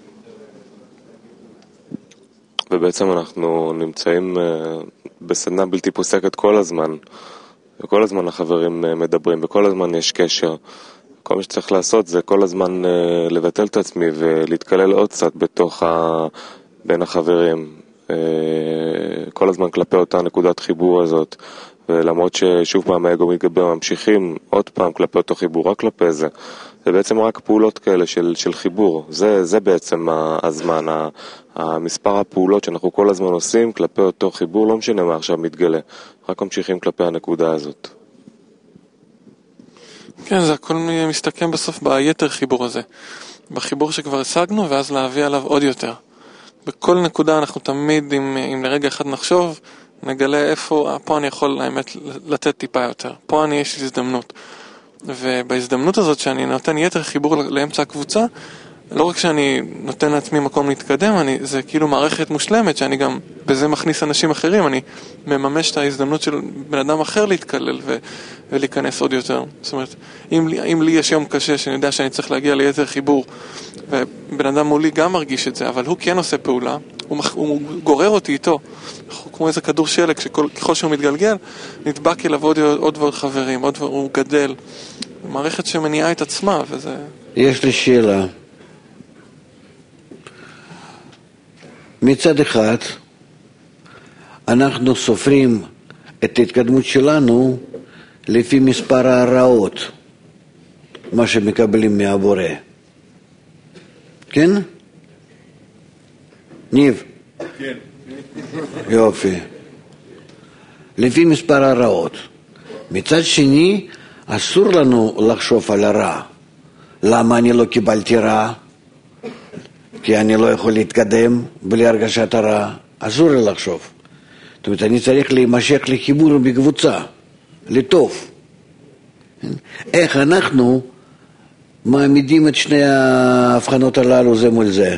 ובעצם אנחנו נמצאים בסדנה בלתי פוסקת כל הזמן, וכל הזמן החברים מדברים, וכל הזמן יש קשר, כל מה שצריך לעשות זה כל הזמן לבטל את עצמי ולהתקלל עוד קצת בתוך ה... בין החברים, כל הזמן כלפי אותה נקודת חיבור הזאת, ולמרות ששוב פעם האגו מתגבר, ממשיכים עוד פעם כלפי אותו חיבור, רק כלפי זה. זה בעצם רק פעולות כאלה של, של חיבור, זה, זה בעצם הזמן, המספר הפעולות שאנחנו כל הזמן עושים כלפי אותו חיבור, לא משנה מה עכשיו מתגלה, רק ממשיכים כלפי הנקודה הזאת. כן, זה הכל מסתכם בסוף ביתר חיבור הזה, בחיבור שכבר השגנו, ואז להביא עליו עוד יותר. בכל נקודה אנחנו תמיד, אם, אם לרגע אחד נחשוב, נגלה איפה, פה אני יכול האמת לתת טיפה יותר, פה אני יש לי הזדמנות. ובהזדמנות הזאת שאני נותן יתר חיבור לאמצע הקבוצה, לא רק שאני נותן לעצמי מקום להתקדם, אני, זה כאילו מערכת מושלמת שאני גם בזה מכניס אנשים אחרים, אני מממש את ההזדמנות של בן אדם אחר להתקלל ו, ולהיכנס עוד יותר. זאת אומרת, אם, אם לי יש יום קשה שאני יודע שאני צריך להגיע ליתר חיבור, ובן אדם מולי גם מרגיש את זה, אבל הוא כן עושה פעולה, הוא, הוא גורר אותי איתו, כמו איזה כדור שלג, שככל שהוא מתגלגל, נדבק אליו עוד, עוד ועוד חברים, עוד ועוד, הוא גדל. מערכת שמניעה את עצמה, וזה... יש לי שאלה. מצד אחד, אנחנו סופרים את ההתקדמות שלנו לפי מספר ההרעות, מה שמקבלים מהבורא. כן? ניב? כן. יופי. לפי מספר ההרעות. מצד שני, אסור לנו לחשוב על הרע. למה אני לא קיבלתי רע? כי אני לא יכול להתקדם בלי הרגשת הרע. אסור לי לחשוב. זאת אומרת, אני צריך להימשך לחיבור בקבוצה, לטוב. איך אנחנו מעמידים את שני ההבחנות הללו זה מול זה?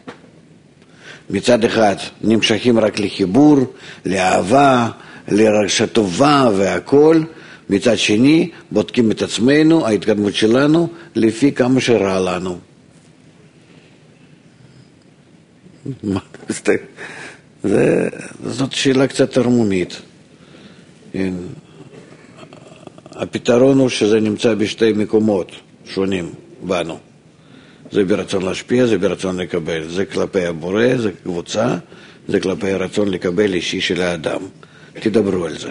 מצד אחד נמשכים רק לחיבור, לאהבה, להרגשה טובה והכל. מצד שני בודקים את עצמנו, ההתקדמות שלנו, לפי כמה שרע לנו. זה, זאת שאלה קצת הרמומית. הפתרון הוא שזה נמצא בשתי מקומות שונים בנו. זה ברצון להשפיע, זה ברצון לקבל. זה כלפי הבורא, זה קבוצה, זה כלפי הרצון לקבל אישי של האדם. תדברו על זה.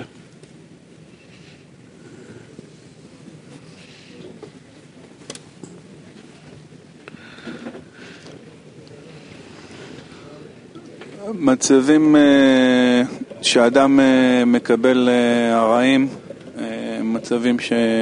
מצבים שאדם מקבל הרעים, מצבים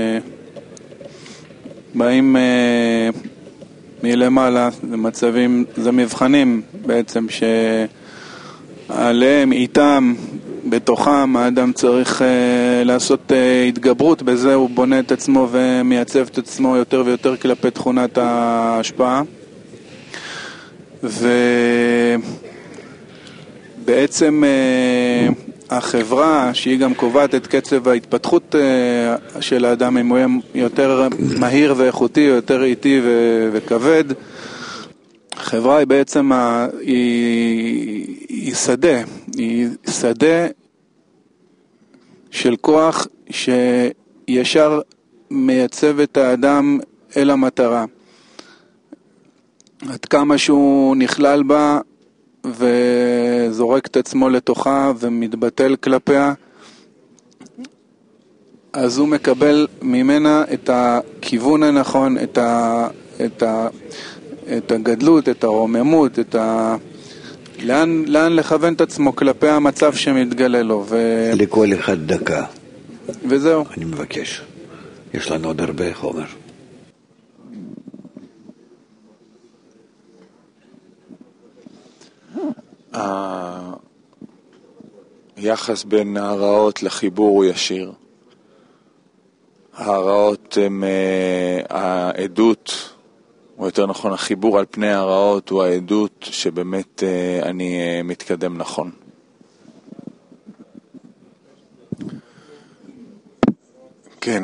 שבאים מלמעלה, זה מצבים, זה מבחנים בעצם שעליהם, איתם, בתוכם, האדם צריך לעשות התגברות, בזה הוא בונה את עצמו ומייצב את עצמו יותר ויותר כלפי תכונת ההשפעה. ו... בעצם החברה שהיא גם קובעת את קצב ההתפתחות של האדם, אם הוא יהיה יותר מהיר ואיכותי, יותר איטי וכבד, החברה היא בעצם היא, היא שדה, היא שדה של כוח שישר מייצב את האדם אל המטרה. עד כמה שהוא נכלל בה וזורק את עצמו לתוכה ומתבטל כלפיה, אז הוא מקבל ממנה את הכיוון הנכון, את, ה, את, ה, את הגדלות, את הרוממות, את ה... לאן, לאן לכוון את עצמו כלפי המצב שמתגלה לו. ו... לכל אחד דקה. וזהו. אני מבקש. יש לנו עוד הרבה חומר. היחס בין הרעות לחיבור הוא ישיר. הרעות הם העדות, או יותר נכון החיבור על פני הרעות הוא העדות שבאמת אני מתקדם נכון. כן,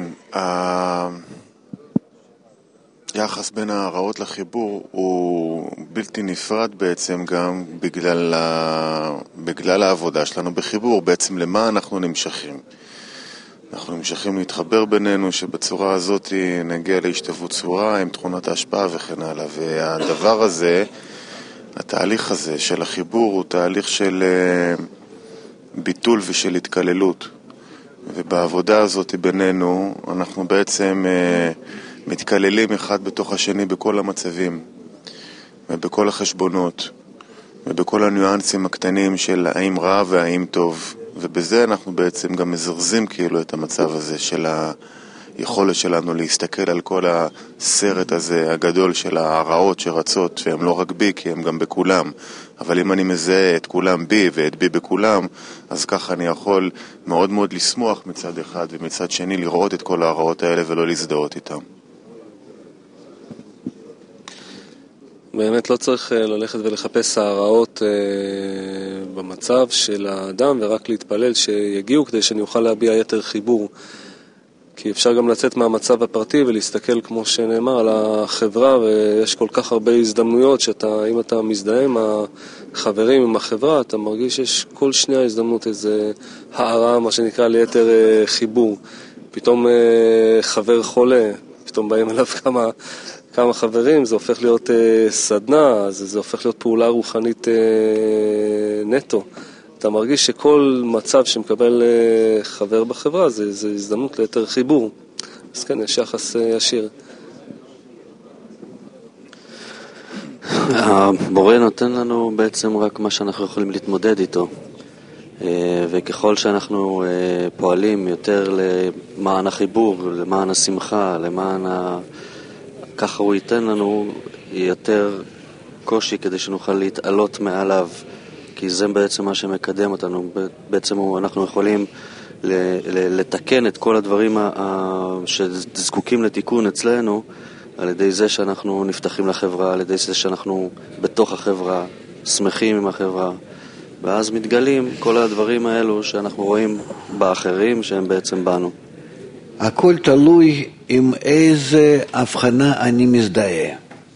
היחס בין הרעות לחיבור הוא בלתי נפרד בעצם גם בגלל, ה... בגלל העבודה שלנו בחיבור, בעצם למה אנחנו נמשכים. אנחנו המשכים להתחבר בינינו, שבצורה הזאת נגיע להשתוות צורה עם תכונות ההשפעה וכן הלאה. והדבר הזה, התהליך הזה של החיבור הוא תהליך של ביטול ושל התקללות. ובעבודה הזאת בינינו אנחנו בעצם מתקללים אחד בתוך השני בכל המצבים ובכל החשבונות ובכל הניואנסים הקטנים של האם רע והאם טוב. ובזה אנחנו בעצם גם מזרזים כאילו את המצב הזה של היכולת שלנו להסתכל על כל הסרט הזה הגדול של הרעות שרצות, שהם לא רק בי כי הם גם בכולם. אבל אם אני מזהה את כולם בי ואת בי בכולם, אז ככה אני יכול מאוד מאוד לשמוח מצד אחד, ומצד שני לראות את כל הרעות האלה ולא להזדהות איתם. באמת לא צריך ללכת ולחפש הרעות במצב של האדם, ורק להתפלל שיגיעו כדי שאני אוכל להביע יתר חיבור. כי אפשר גם לצאת מהמצב הפרטי ולהסתכל כמו שנאמר על החברה, ויש כל כך הרבה הזדמנויות שאתה, אם אתה מזדהה עם החברים, עם החברה, אתה מרגיש שיש כל שנייה הזדמנות איזה הערה, מה שנקרא ליתר חיבור. פתאום חבר חולה, פתאום באים אליו כמה, כמה חברים, זה הופך להיות סדנה, זה, זה הופך להיות פעולה רוחנית נטו. אתה מרגיש שכל מצב שמקבל חבר בחברה זה, זה הזדמנות ליותר חיבור. אז כן, יש יחס ישיר. הבורא נותן לנו בעצם רק מה שאנחנו יכולים להתמודד איתו. וככל שאנחנו פועלים יותר למען החיבור, למען השמחה, למען ה... ככה הוא ייתן לנו יותר קושי כדי שנוכל להתעלות מעליו. כי זה בעצם מה שמקדם אותנו. בעצם אנחנו יכולים לתקן את כל הדברים שזקוקים לתיקון אצלנו על ידי זה שאנחנו נפתחים לחברה, על ידי זה שאנחנו בתוך החברה, שמחים עם החברה, ואז מתגלים כל הדברים האלו שאנחנו רואים באחרים שהם בעצם בנו. הכל תלוי עם איזה הבחנה אני מזדהה.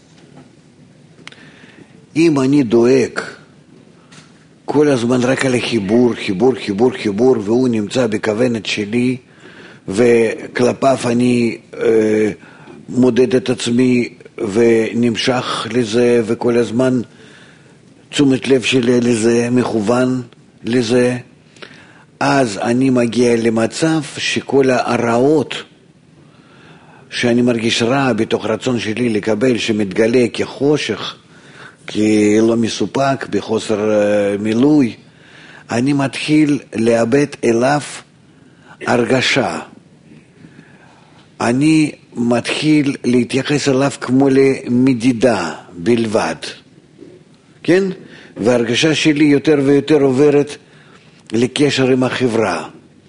אם אני דואג כל הזמן רק על החיבור, חיבור, חיבור, חיבור, והוא נמצא בכוונת שלי, וכלפיו אני אה, מודד את עצמי ונמשך לזה, וכל הזמן תשומת לב שלי לזה, מכוון לזה, אז אני מגיע למצב שכל הרעות שאני מרגיש רע בתוך רצון שלי לקבל, שמתגלה כחושך, כי לא מסופק, בחוסר מילוי, אני מתחיל לאבד אליו הרגשה. אני מתחיל להתייחס אליו כמו למדידה בלבד. כן? וההרגשה שלי יותר ויותר עוברת לקשר עם החברה.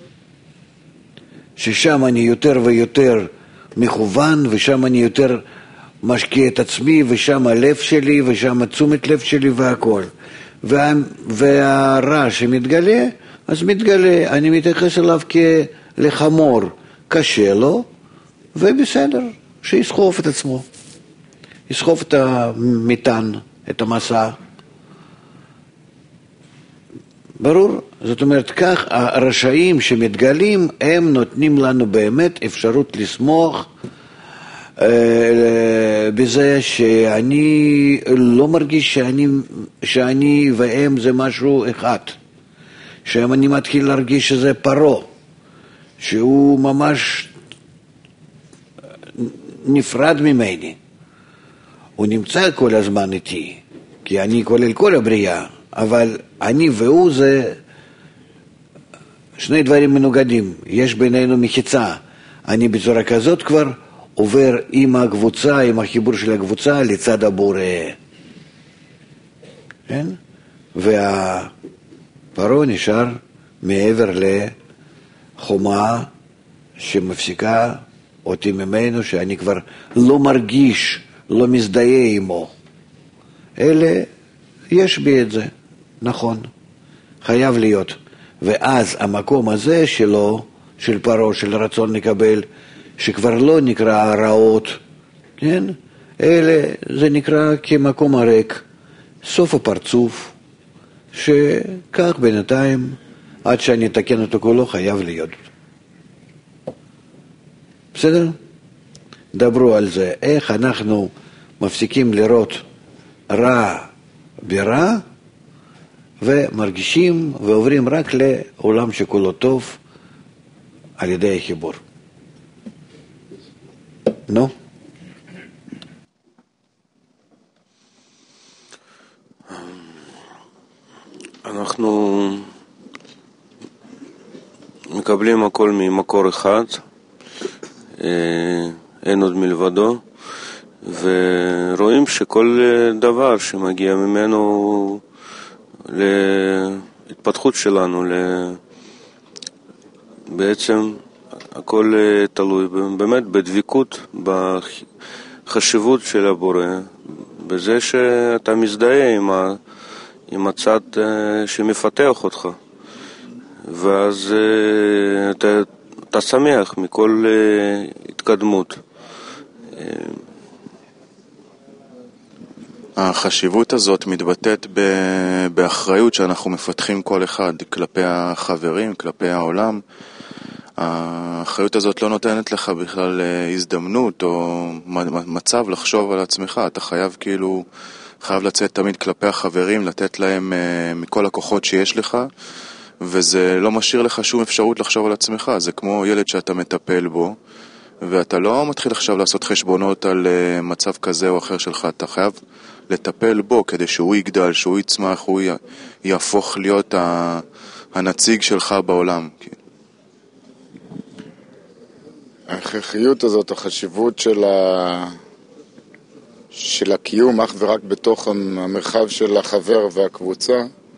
ששם אני יותר ויותר מכוון, ושם אני יותר משקיע את עצמי, ושם הלב שלי, ושם תשומת לב שלי והכל. וה, והרע שמתגלה, אז מתגלה, אני מתייחס אליו כלחמור, קשה לו, ובסדר, שיסחוף את עצמו. יסחוף את המטען, את המסע. ברור? זאת אומרת, כך הרשעים שמתגלים, הם נותנים לנו באמת אפשרות לסמוך בזה שאני לא מרגיש שאני, שאני והם זה משהו אחד, שאני מתחיל להרגיש שזה פרו, שהוא ממש נפרד ממני. הוא נמצא כל הזמן איתי, כי אני כולל כל הבריאה, אבל אני והוא זה שני דברים מנוגדים. יש בינינו מחיצה. אני בצורה כזאת כבר עובר עם הקבוצה, עם החיבור של הקבוצה לצד הבורא. כן? והפרו נשאר מעבר לחומה שמפסיקה אותי ממנו, שאני כבר לא מרגיש, לא מזדהה עמו. אלה, יש בי את זה, נכון, חייב להיות. ואז המקום הזה שלו, של פרו, של רצון לקבל, שכבר לא נקרא הרעות, כן? אלה, זה נקרא כמקום הריק, סוף הפרצוף, שכך בינתיים, עד שאני אתקן אותו כולו, חייב להיות. בסדר? דברו על זה, איך אנחנו מפסיקים לראות רע ברע, ומרגישים ועוברים רק לעולם שכולו טוב על ידי החיבור. נו? אנחנו מקבלים הכל ממקור אחד, אין עוד מלבדו, ורואים שכל דבר שמגיע ממנו להתפתחות שלנו, בעצם הכל תלוי באמת בדביקות, בחשיבות של הבורא, בזה שאתה מזדהה עם ה... עם הצד שמפתח אותך, ואז אתה, אתה שמח מכל התקדמות. החשיבות הזאת מתבטאת באחריות שאנחנו מפתחים כל אחד כלפי החברים, כלפי העולם. האחריות הזאת לא נותנת לך בכלל הזדמנות או מצב לחשוב על עצמך. אתה חייב כאילו חייב לצאת תמיד כלפי החברים, לתת להם uh, מכל הכוחות שיש לך, וזה לא משאיר לך שום אפשרות לחשוב על עצמך. זה כמו ילד שאתה מטפל בו, ואתה לא מתחיל עכשיו לעשות חשבונות על uh, מצב כזה או אחר שלך. אתה חייב לטפל בו כדי שהוא יגדל, שהוא יצמח, הוא י... יהפוך להיות ה... הנציג שלך בעולם. ההכרחיות הזאת, החשיבות של ה... של הקיום אך ורק בתוך המרחב של החבר והקבוצה,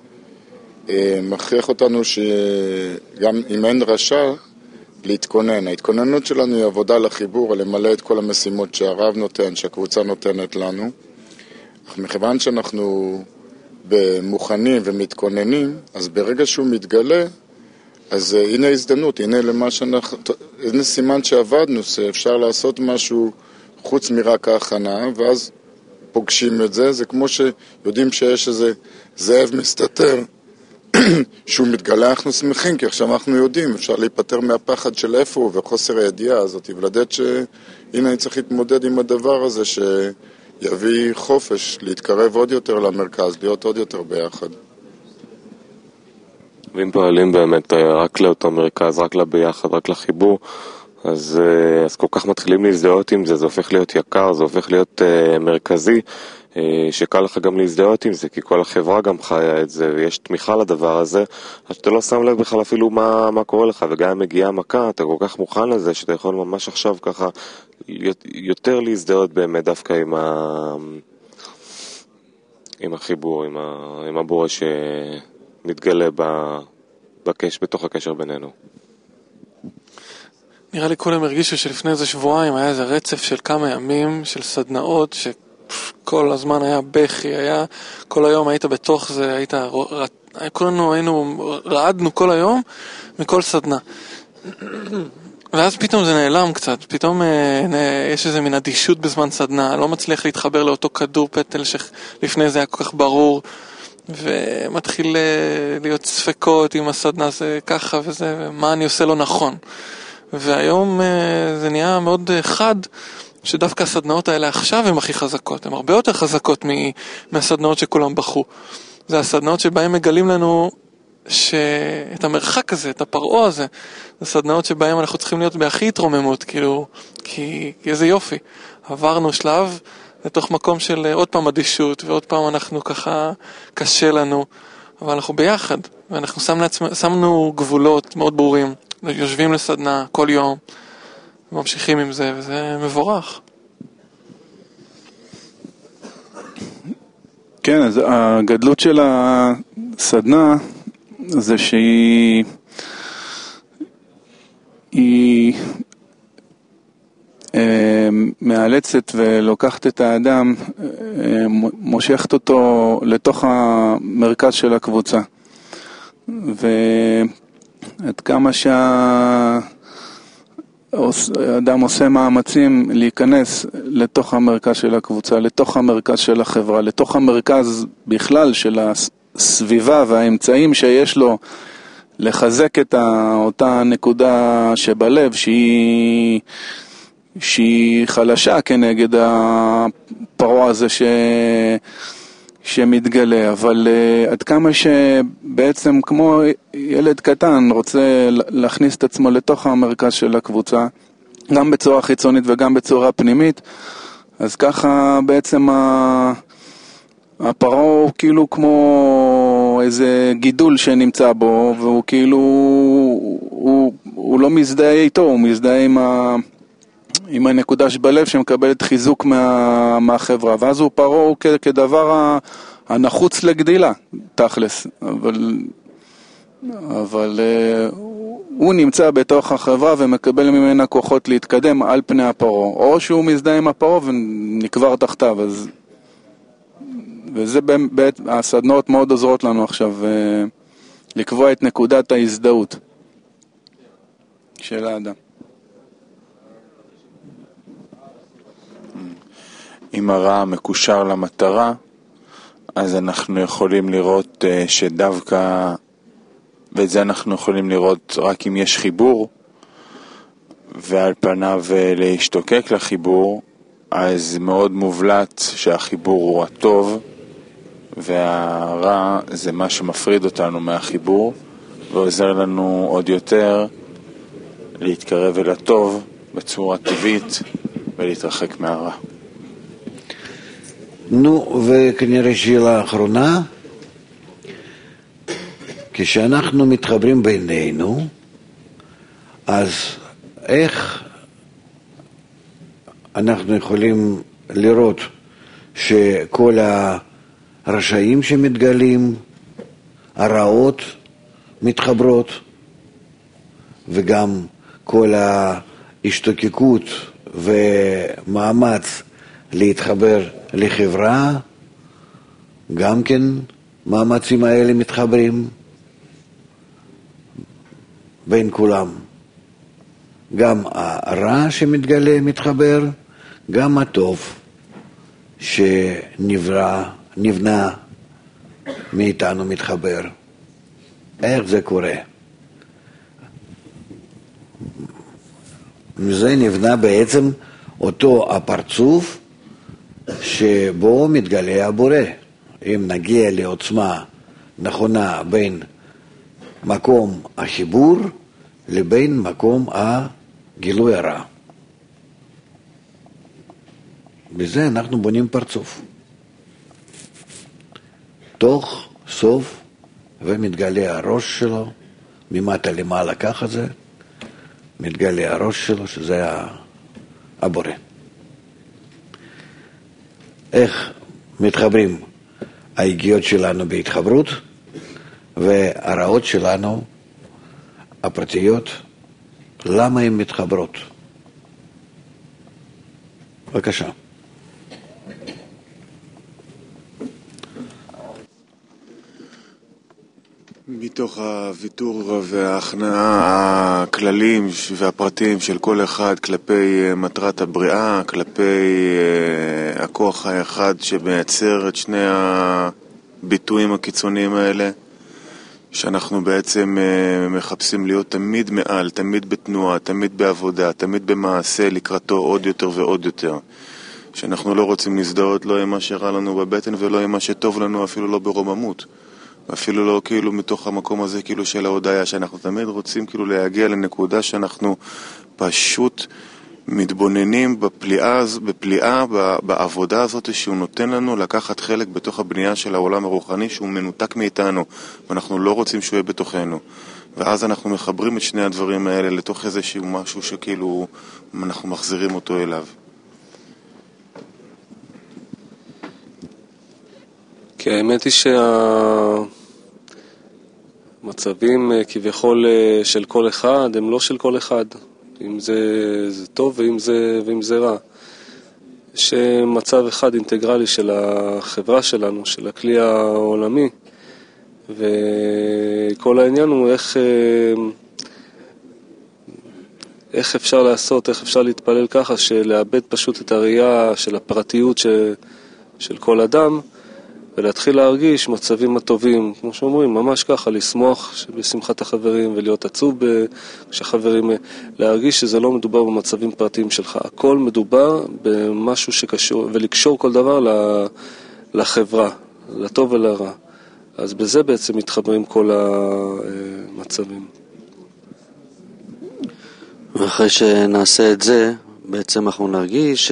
מכריח אותנו שגם אם אין רשע, להתכונן. ההתכוננות שלנו היא עבודה לחיבור, למלא את כל המשימות שהרב נותן, שהקבוצה נותנת לנו. אך מכיוון שאנחנו מוכנים ומתכוננים, אז ברגע שהוא מתגלה, אז הנה הזדמנות, הנה למה שאנחנו, הנה סימן שעבדנו, שאפשר לעשות משהו חוץ מרק ההכנה, ואז פוגשים את זה. זה כמו שיודעים שיש איזה זאב מסתתר, שהוא מתגלה, אנחנו שמחים, כי עכשיו אנחנו יודעים, אפשר להיפטר מהפחד של איפה הוא וחוסר הידיעה הזאת, ולדעת שהנה אני צריך להתמודד עם הדבר הזה, שיביא חופש, להתקרב עוד יותר למרכז, להיות עוד יותר ביחד. ואם פועלים באמת רק לאותו מרכז, רק לביחד, רק לחיבור, אז, אז כל כך מתחילים להזדהות עם זה, זה הופך להיות יקר, זה הופך להיות uh, מרכזי, uh, שקל לך גם להזדהות עם זה, כי כל החברה גם חיה את זה, ויש תמיכה לדבר הזה, אז שאתה לא שם לב בכלל אפילו מה, מה קורה לך, וגם אם מגיעה מכה, אתה כל כך מוכן לזה, שאתה יכול ממש עכשיו ככה יותר להזדהות באמת דווקא עם, ה... עם החיבור, עם, ה... עם הבורא שמתגלה בקש, בתוך הקשר בינינו. נראה לי כולם הרגישו שלפני איזה שבועיים היה איזה רצף של כמה ימים של סדנאות שכל הזמן היה בכי, היה כל היום היית בתוך זה, היית כולנו היינו, רעדנו כל היום מכל סדנה. ואז פתאום זה נעלם קצת, פתאום יש איזה מין אדישות בזמן סדנה, לא מצליח להתחבר לאותו כדור פטל שלפני זה היה כל כך ברור, ומתחיל להיות ספקות עם הסדנה זה ככה וזה, ומה אני עושה לא נכון. והיום זה נהיה מאוד חד, שדווקא הסדנאות האלה עכשיו הן הכי חזקות, הן הרבה יותר חזקות מהסדנאות שכולם בחו. זה הסדנאות שבהם מגלים לנו שאת המרחק הזה, את הפרעה הזה, זה סדנאות שבהם אנחנו צריכים להיות בהכי התרוממות, כאילו, כי, כי איזה יופי. עברנו שלב לתוך מקום של עוד פעם אדישות, ועוד פעם אנחנו ככה קשה לנו, אבל אנחנו ביחד, ואנחנו שמנו, לעצמנו, שמנו גבולות מאוד ברורים, יושבים לסדנה כל יום, ממשיכים עם זה, וזה מבורך. כן, אז הגדלות של הסדנה זה שהיא היא אה, מאלצת ולוקחת את האדם, אה, מושכת אותו לתוך המרכז של הקבוצה. ועד כמה שהאדם עושה מאמצים להיכנס לתוך המרכז של הקבוצה, לתוך המרכז של החברה, לתוך המרכז בכלל של הסביבה והאמצעים שיש לו לחזק את אותה נקודה שבלב שהיא, שהיא חלשה כנגד הפרעה הזה ש... שמתגלה, אבל uh, עד כמה שבעצם כמו ילד קטן רוצה להכניס את עצמו לתוך המרכז של הקבוצה, גם בצורה חיצונית וגם בצורה פנימית, אז ככה בעצם ה... הפרעה הוא כאילו כמו איזה גידול שנמצא בו, והוא כאילו, הוא, הוא, הוא לא מזדהה איתו, הוא מזדהה עם, ה, עם הנקודה שבלב שמקבלת חיזוק מה, מהחברה, ואז הוא פרעה הוא כ, כדבר הנחוץ לגדילה, תכלס, אבל, אבל הוא נמצא בתוך החברה ומקבל ממנה כוחות להתקדם על פני הפרעה, או שהוא מזדהה עם הפרעה ונקבר תחתיו, אז... וזה באמת, הסדנאות מאוד עוזרות לנו עכשיו לקבוע את נקודת ההזדהות של האדם. אם הרע מקושר למטרה, אז אנחנו יכולים לראות שדווקא, ואת זה אנחנו יכולים לראות רק אם יש חיבור, ועל פניו להשתוקק לחיבור, אז מאוד מובלט שהחיבור הוא הטוב, והרע זה מה שמפריד אותנו מהחיבור, ועוזר לנו עוד יותר להתקרב אל הטוב בצורה טבעית ולהתרחק מהרע. נו, וכנראה שאלה האחרונה, כשאנחנו מתחברים בינינו, אז איך אנחנו יכולים לראות שכל הרשעים שמתגלים, הרעות מתחברות, וגם כל ההשתוקקות ומאמץ להתחבר לחברה, גם כן מאמצים האלה מתחברים בין כולם. גם הרע שמתגלה מתחבר, גם הטוב שנברא, נבנה מאיתנו מתחבר. איך זה קורה? מזה נבנה בעצם אותו הפרצוף שבו מתגלה הבורא. אם נגיע לעוצמה נכונה בין מקום החיבור לבין מקום הגילוי הרע. בזה אנחנו בונים פרצוף. תוך סוף ומתגלה הראש שלו, ממטה למעלה ככה זה, מתגלה הראש שלו שזה הבורא. איך מתחברים ההגיעות שלנו בהתחברות והרעות שלנו הפרטיות, למה הן מתחברות? בבקשה. מתוך הוויתור וההכנעה הכללים והפרטים של כל אחד כלפי מטרת הבריאה, כלפי הכוח האחד שמייצר את שני הביטויים הקיצוניים האלה, שאנחנו בעצם מחפשים להיות תמיד מעל, תמיד בתנועה, תמיד בעבודה, תמיד במעשה לקראתו עוד יותר ועוד יותר. שאנחנו לא רוצים להזדהות לא עם מה שרע לנו בבטן ולא עם מה שטוב לנו, אפילו לא ברוממות. אפילו לא כאילו מתוך המקום הזה כאילו של ההודעה, שאנחנו תמיד רוצים כאילו להגיע לנקודה שאנחנו פשוט מתבוננים בפליאה, בפליאה, בעבודה הזאת שהוא נותן לנו לקחת חלק בתוך הבנייה של העולם הרוחני שהוא מנותק מאיתנו, ואנחנו לא רוצים שהוא יהיה בתוכנו. ואז אנחנו מחברים את שני הדברים האלה לתוך איזשהו משהו שכאילו אנחנו מחזירים אותו אליו. כי האמת היא שהמצבים כביכול של כל אחד הם לא של כל אחד. אם זה, זה טוב ואם זה, ואם זה רע. יש מצב אחד אינטגרלי של החברה שלנו, של הכלי העולמי, וכל העניין הוא איך, איך אפשר לעשות, איך אפשר להתפלל ככה, שלאבד פשוט את הראייה של הפרטיות של, של כל אדם, ולהתחיל להרגיש מצבים הטובים, כמו שאומרים, ממש ככה, לשמוח בשמחת החברים ולהיות עצוב כשחברים, להרגיש שזה לא מדובר במצבים פרטיים שלך, הכל מדובר במשהו שקשור, ולקשור כל דבר לחברה, לטוב ולרע. אז בזה בעצם מתחברים כל המצבים. ואחרי שנעשה את זה, בעצם אנחנו נרגיש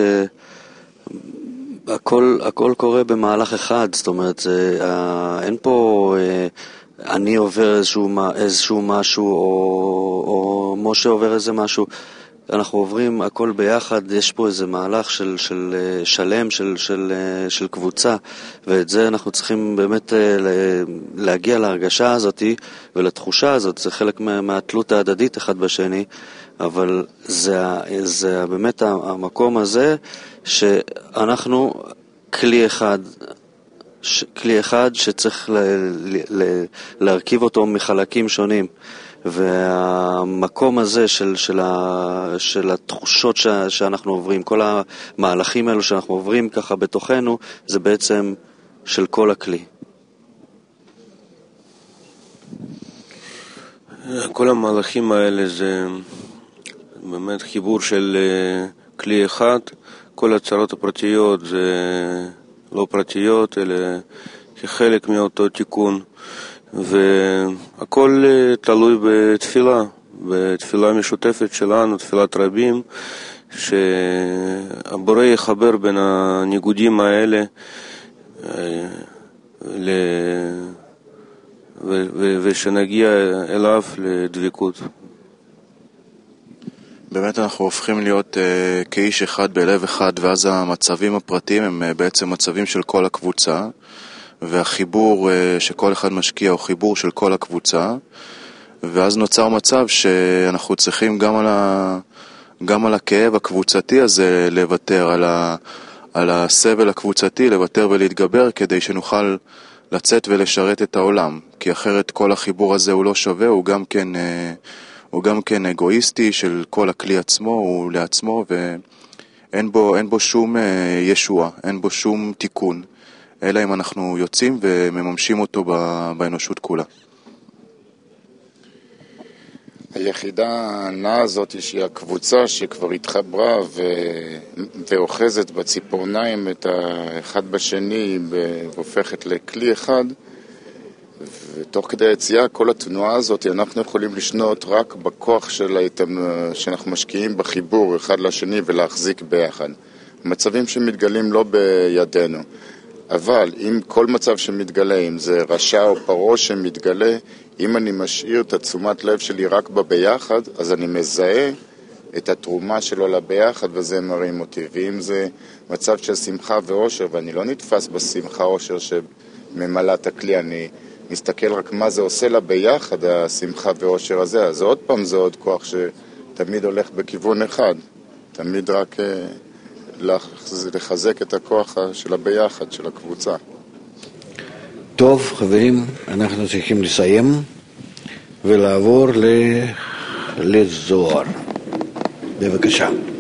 שהכל הכל קורה במהלך אחד, זאת אומרת, זה, אין פה אני עובר איזשהו, איזשהו משהו, או, או משה עובר איזה משהו, אנחנו עוברים הכל ביחד, יש פה איזה מהלך של, של שלם, של, של, של קבוצה, ואת זה אנחנו צריכים באמת להגיע להרגשה הזאת ולתחושה הזאת, זה חלק מהתלות ההדדית אחד בשני, אבל זה, זה באמת המקום הזה שאנחנו כלי אחד, כלי אחד שצריך ל, ל, להרכיב אותו מחלקים שונים, והמקום הזה של, של, ה, של התחושות ש, שאנחנו עוברים, כל המהלכים האלו שאנחנו עוברים ככה בתוכנו, זה בעצם של כל הכלי. כל המהלכים האלה זה באמת חיבור של כלי אחד, כל הצרות הפרטיות זה לא פרטיות, אלא כחלק מאותו תיקון. והכל תלוי בתפילה, בתפילה משותפת שלנו, תפילת רבים, שהבורא יחבר בין הניגודים האלה ושנגיע אליו לדבקות. באמת אנחנו הופכים להיות uh, כאיש אחד בלב אחד, ואז המצבים הפרטיים הם uh, בעצם מצבים של כל הקבוצה, והחיבור uh, שכל אחד משקיע הוא חיבור של כל הקבוצה, ואז נוצר מצב שאנחנו צריכים גם על, ה... גם על הכאב הקבוצתי הזה לוותר, על, ה... על הסבל הקבוצתי לוותר ולהתגבר, כדי שנוכל לצאת ולשרת את העולם, כי אחרת כל החיבור הזה הוא לא שווה, הוא גם כן... Uh, הוא גם כן אגואיסטי של כל הכלי עצמו, הוא לעצמו, ואין בו, אין בו שום ישוע, אין בו שום תיקון, אלא אם אנחנו יוצאים ומממשים אותו באנושות כולה. היחידה הנאה הזאת שהיא הקבוצה שכבר התחברה ו... ואוחזת בציפורניים את האחד בשני והופכת לכלי אחד, ותוך כדי היציאה, כל התנועה הזאת, אנחנו יכולים לשנות רק בכוח של היתם, שאנחנו משקיעים בחיבור אחד לשני ולהחזיק ביחד. מצבים שמתגלים לא בידינו. אבל אם כל מצב שמתגלה, אם זה רשע או פרו שמתגלה, אם אני משאיר את התשומת לב שלי רק בביחד, אז אני מזהה את התרומה שלו לביחד, וזה מרים אותי. ואם זה מצב של שמחה ואושר, ואני לא נתפס בשמחה ואושר שממלא את הכלי, אני מסתכל רק מה זה עושה לה ביחד, השמחה ואושר הזה, אז עוד פעם זה עוד כוח שתמיד הולך בכיוון אחד, תמיד רק לחזק את הכוח של הביחד, של הקבוצה. טוב, חברים, אנחנו צריכים לסיים ולעבור לזוהר. בבקשה.